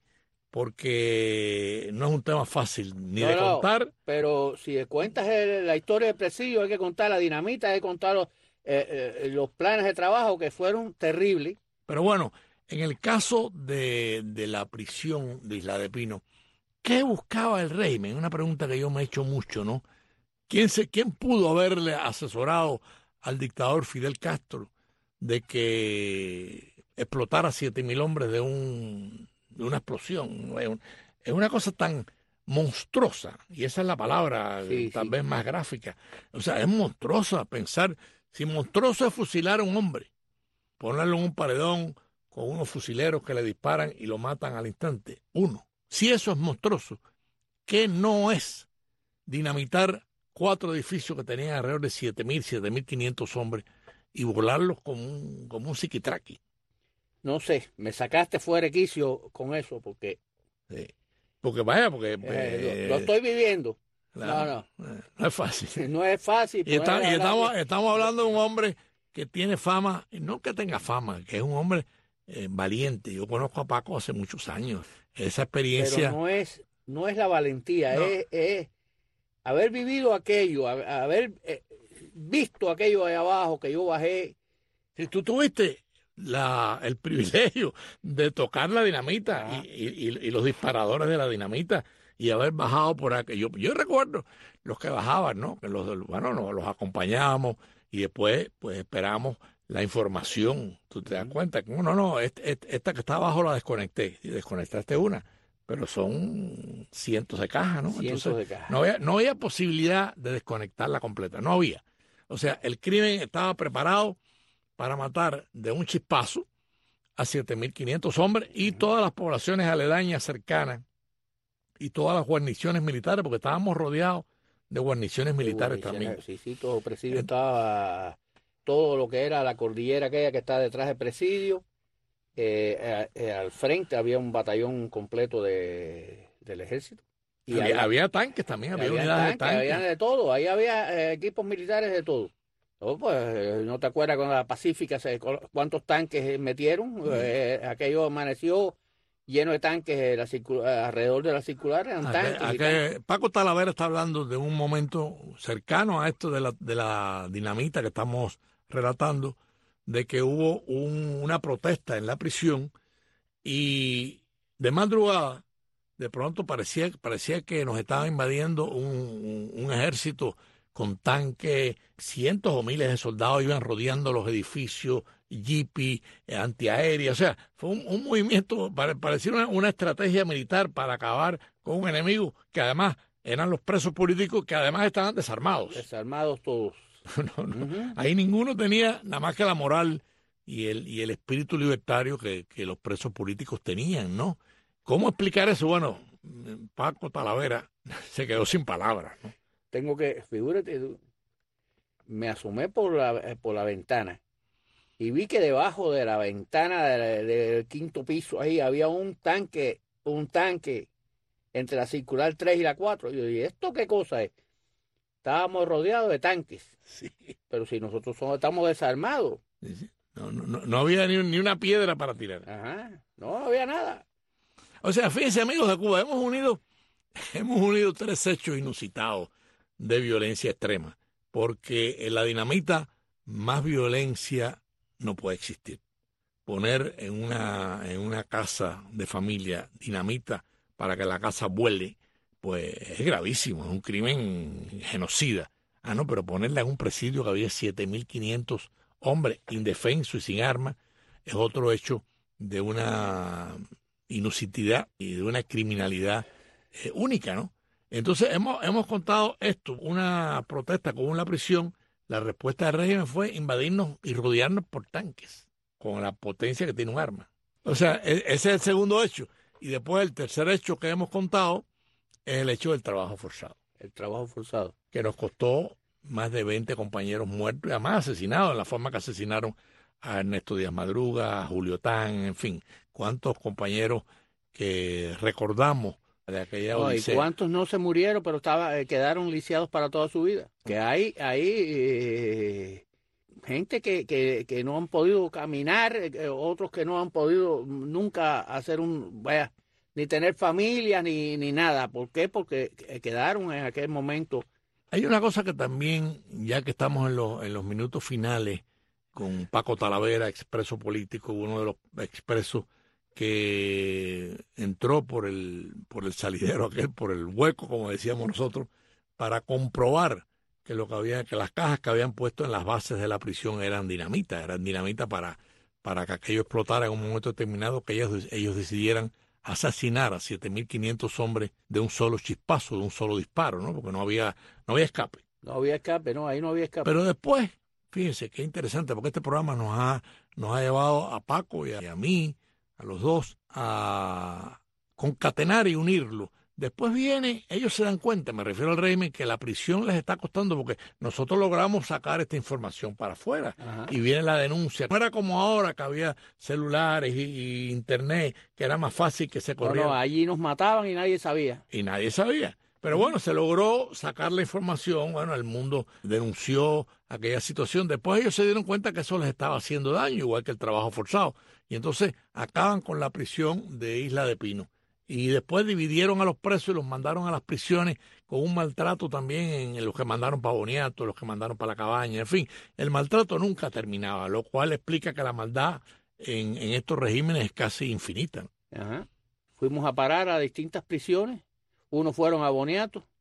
porque no es un tema fácil ni no, de no, contar. Pero si cuentas el, la historia del presidio, hay que contar la dinamita, hay que contar los, eh, eh, los planes de trabajo que fueron terribles. Pero bueno, en el caso de, de la prisión de Isla de Pino, ¿qué buscaba el régimen? Una pregunta que yo me he hecho mucho, ¿no? ¿Quién, se, quién pudo haberle asesorado al dictador Fidel Castro de que explotara siete mil hombres de, un, de una explosión? Es una cosa tan monstruosa, y esa es la palabra sí, tal sí. vez más gráfica. O sea, es monstruosa pensar, si monstruoso es fusilar a un hombre, ponerlo en un paredón con unos fusileros que le disparan y lo matan al instante. Uno, si eso es monstruoso, ¿qué no es dinamitar cuatro edificios que tenían alrededor de siete mil, siete mil quinientos hombres y volarlos como un, como un psiquitraqui? No sé, me sacaste fuera de quicio con eso, porque... Sí. Porque vaya, porque... Eh, eh, lo, lo estoy viviendo. Claro, no, no. No es fácil. No es fácil. Y, está, y estamos, estamos hablando de un hombre que tiene fama, no que tenga fama, que es un hombre eh, valiente. Yo conozco a Paco hace muchos años. Esa experiencia... Pero no es, no es la valentía, no. es, es haber vivido aquello, haber eh, visto aquello ahí abajo que yo bajé Si tú tuviste la, el privilegio de tocar la dinamita y, y, y los disparadores de la dinamita y haber bajado por aquí. Yo, yo recuerdo los que bajaban, ¿no? Que los, bueno, nos, los acompañábamos y después pues esperamos la información. Tú te das cuenta que no, no, no, este, este, esta que está abajo la desconecté y desconectaste una, pero son cientos de cajas, ¿no? Cientos Entonces, de cajas. No había, no había posibilidad de desconectarla completa, no había. O sea, el crimen estaba preparado para matar de un chispazo a siete mil quinientos hombres y todas las poblaciones aledañas cercanas y todas las guarniciones militares, porque estábamos rodeados de guarniciones militares también. Sí, sí, todo el presidio estaba, todo lo que era la cordillera aquella que está detrás del presidio, eh, eh, al frente había un batallón completo de, del ejército. Y había, había, había tanques también, había, había unidades tanques, de tanques. Había de todo, ahí había eh, equipos militares de todo. Oh, pues, ¿no te acuerdas con la Pacífica cuántos tanques metieron? Mm. Eh, aquello amaneció lleno de tanques la circula, alrededor de la circular. Eran tanques aquel, aquel, Paco Talavera está hablando de un momento cercano a esto de la, de la dinamita que estamos relatando, de que hubo un, una protesta en la prisión y de madrugada de pronto parecía, parecía que nos estaba invadiendo un, un, un ejército con tanques, cientos o miles de soldados iban rodeando los edificios, jeepis, eh, antiaéreas. O sea, fue un, un movimiento, parecía una, una estrategia militar para acabar con un enemigo que además eran los presos políticos que además estaban desarmados. Desarmados todos. no, no. Uh-huh. Ahí ninguno tenía nada más que la moral y el, y el espíritu libertario que, que los presos políticos tenían, ¿no? ¿Cómo explicar eso? Bueno, Paco Talavera se quedó sin palabras, ¿no? Tengo que, figúrate, me asomé por la, por la ventana y vi que debajo de la ventana del, del quinto piso ahí había un tanque, un tanque entre la circular tres y la cuatro. Y yo dije, ¿esto qué cosa es? Estábamos rodeados de tanques. Sí. Pero si nosotros somos, estamos desarmados. Sí, sí. No, no, no había ni, ni una piedra para tirar. Ajá, no, no había nada. O sea, fíjense, amigos de Cuba, hemos unido, hemos unido tres hechos inusitados de violencia extrema, porque en la dinamita más violencia no puede existir. Poner en una, en una casa de familia dinamita para que la casa vuele, pues es gravísimo, es un crimen genocida. Ah, no, pero ponerla en un presidio que había siete mil quinientos hombres indefensos y sin armas es otro hecho de una inusitilidad y de una criminalidad eh, única, ¿no? Entonces hemos, hemos contado esto, una protesta con la prisión, la respuesta del régimen fue invadirnos y rodearnos por tanques, con la potencia que tiene un arma. O sea, ese es el segundo hecho. Y después el tercer hecho que hemos contado es el hecho del trabajo forzado. El trabajo forzado. Que nos costó más de veinte compañeros muertos y además asesinados, en la forma que asesinaron a Ernesto Díaz Madruga, a Julio Tan, en fin, cuántos compañeros que recordamos de aquella no, odisea. ¿Y cuántos no se murieron, pero estaba, eh, quedaron lisiados para toda su vida? Que hay, hay eh, gente que, que, que no han podido caminar, eh, otros que no han podido nunca hacer un, vaya, ni tener familia, ni, ni nada. ¿Por qué? Porque quedaron en aquel momento. Hay una cosa que también, ya que estamos en los, en los minutos finales, con Paco Talavera, expreso político, uno de los expresos que entró por el, por el salidero aquel, por el hueco, como decíamos nosotros, para comprobar que lo que había, que las cajas que habían puesto en las bases de la prisión eran dinamita, eran dinamita para, para que aquello explotara en un momento determinado, que ellos, ellos decidieran asesinar a siete mil quinientos hombres de un solo chispazo, de un solo disparo, ¿no? Porque no había, no había escape. No había escape, no, ahí no había escape. Pero después, fíjense, qué interesante, porque este programa nos ha, nos ha llevado a Paco y a, y a mí, a los dos, a concatenar y unirlo. Después viene, ellos se dan cuenta, me refiero al régimen, que la prisión les está costando porque nosotros logramos sacar esta información para afuera. Ajá. Y viene la denuncia. No era como ahora que había celulares y, y internet, que era más fácil que se corriera. No, no, allí nos mataban y nadie sabía. Y nadie sabía. Pero bueno, se logró sacar la información, bueno, el mundo denunció aquella situación. Después ellos se dieron cuenta que eso les estaba haciendo daño, igual que el trabajo forzado. Y entonces acaban con la prisión de Isla de Pino. Y después dividieron a los presos y los mandaron a las prisiones con un maltrato también en los que mandaron para Boniato, los que mandaron para la cabaña, en fin, el maltrato nunca terminaba, lo cual explica que la maldad en, en estos regímenes es casi infinita. Ajá. Fuimos a parar a distintas prisiones, unos fueron a Boniato,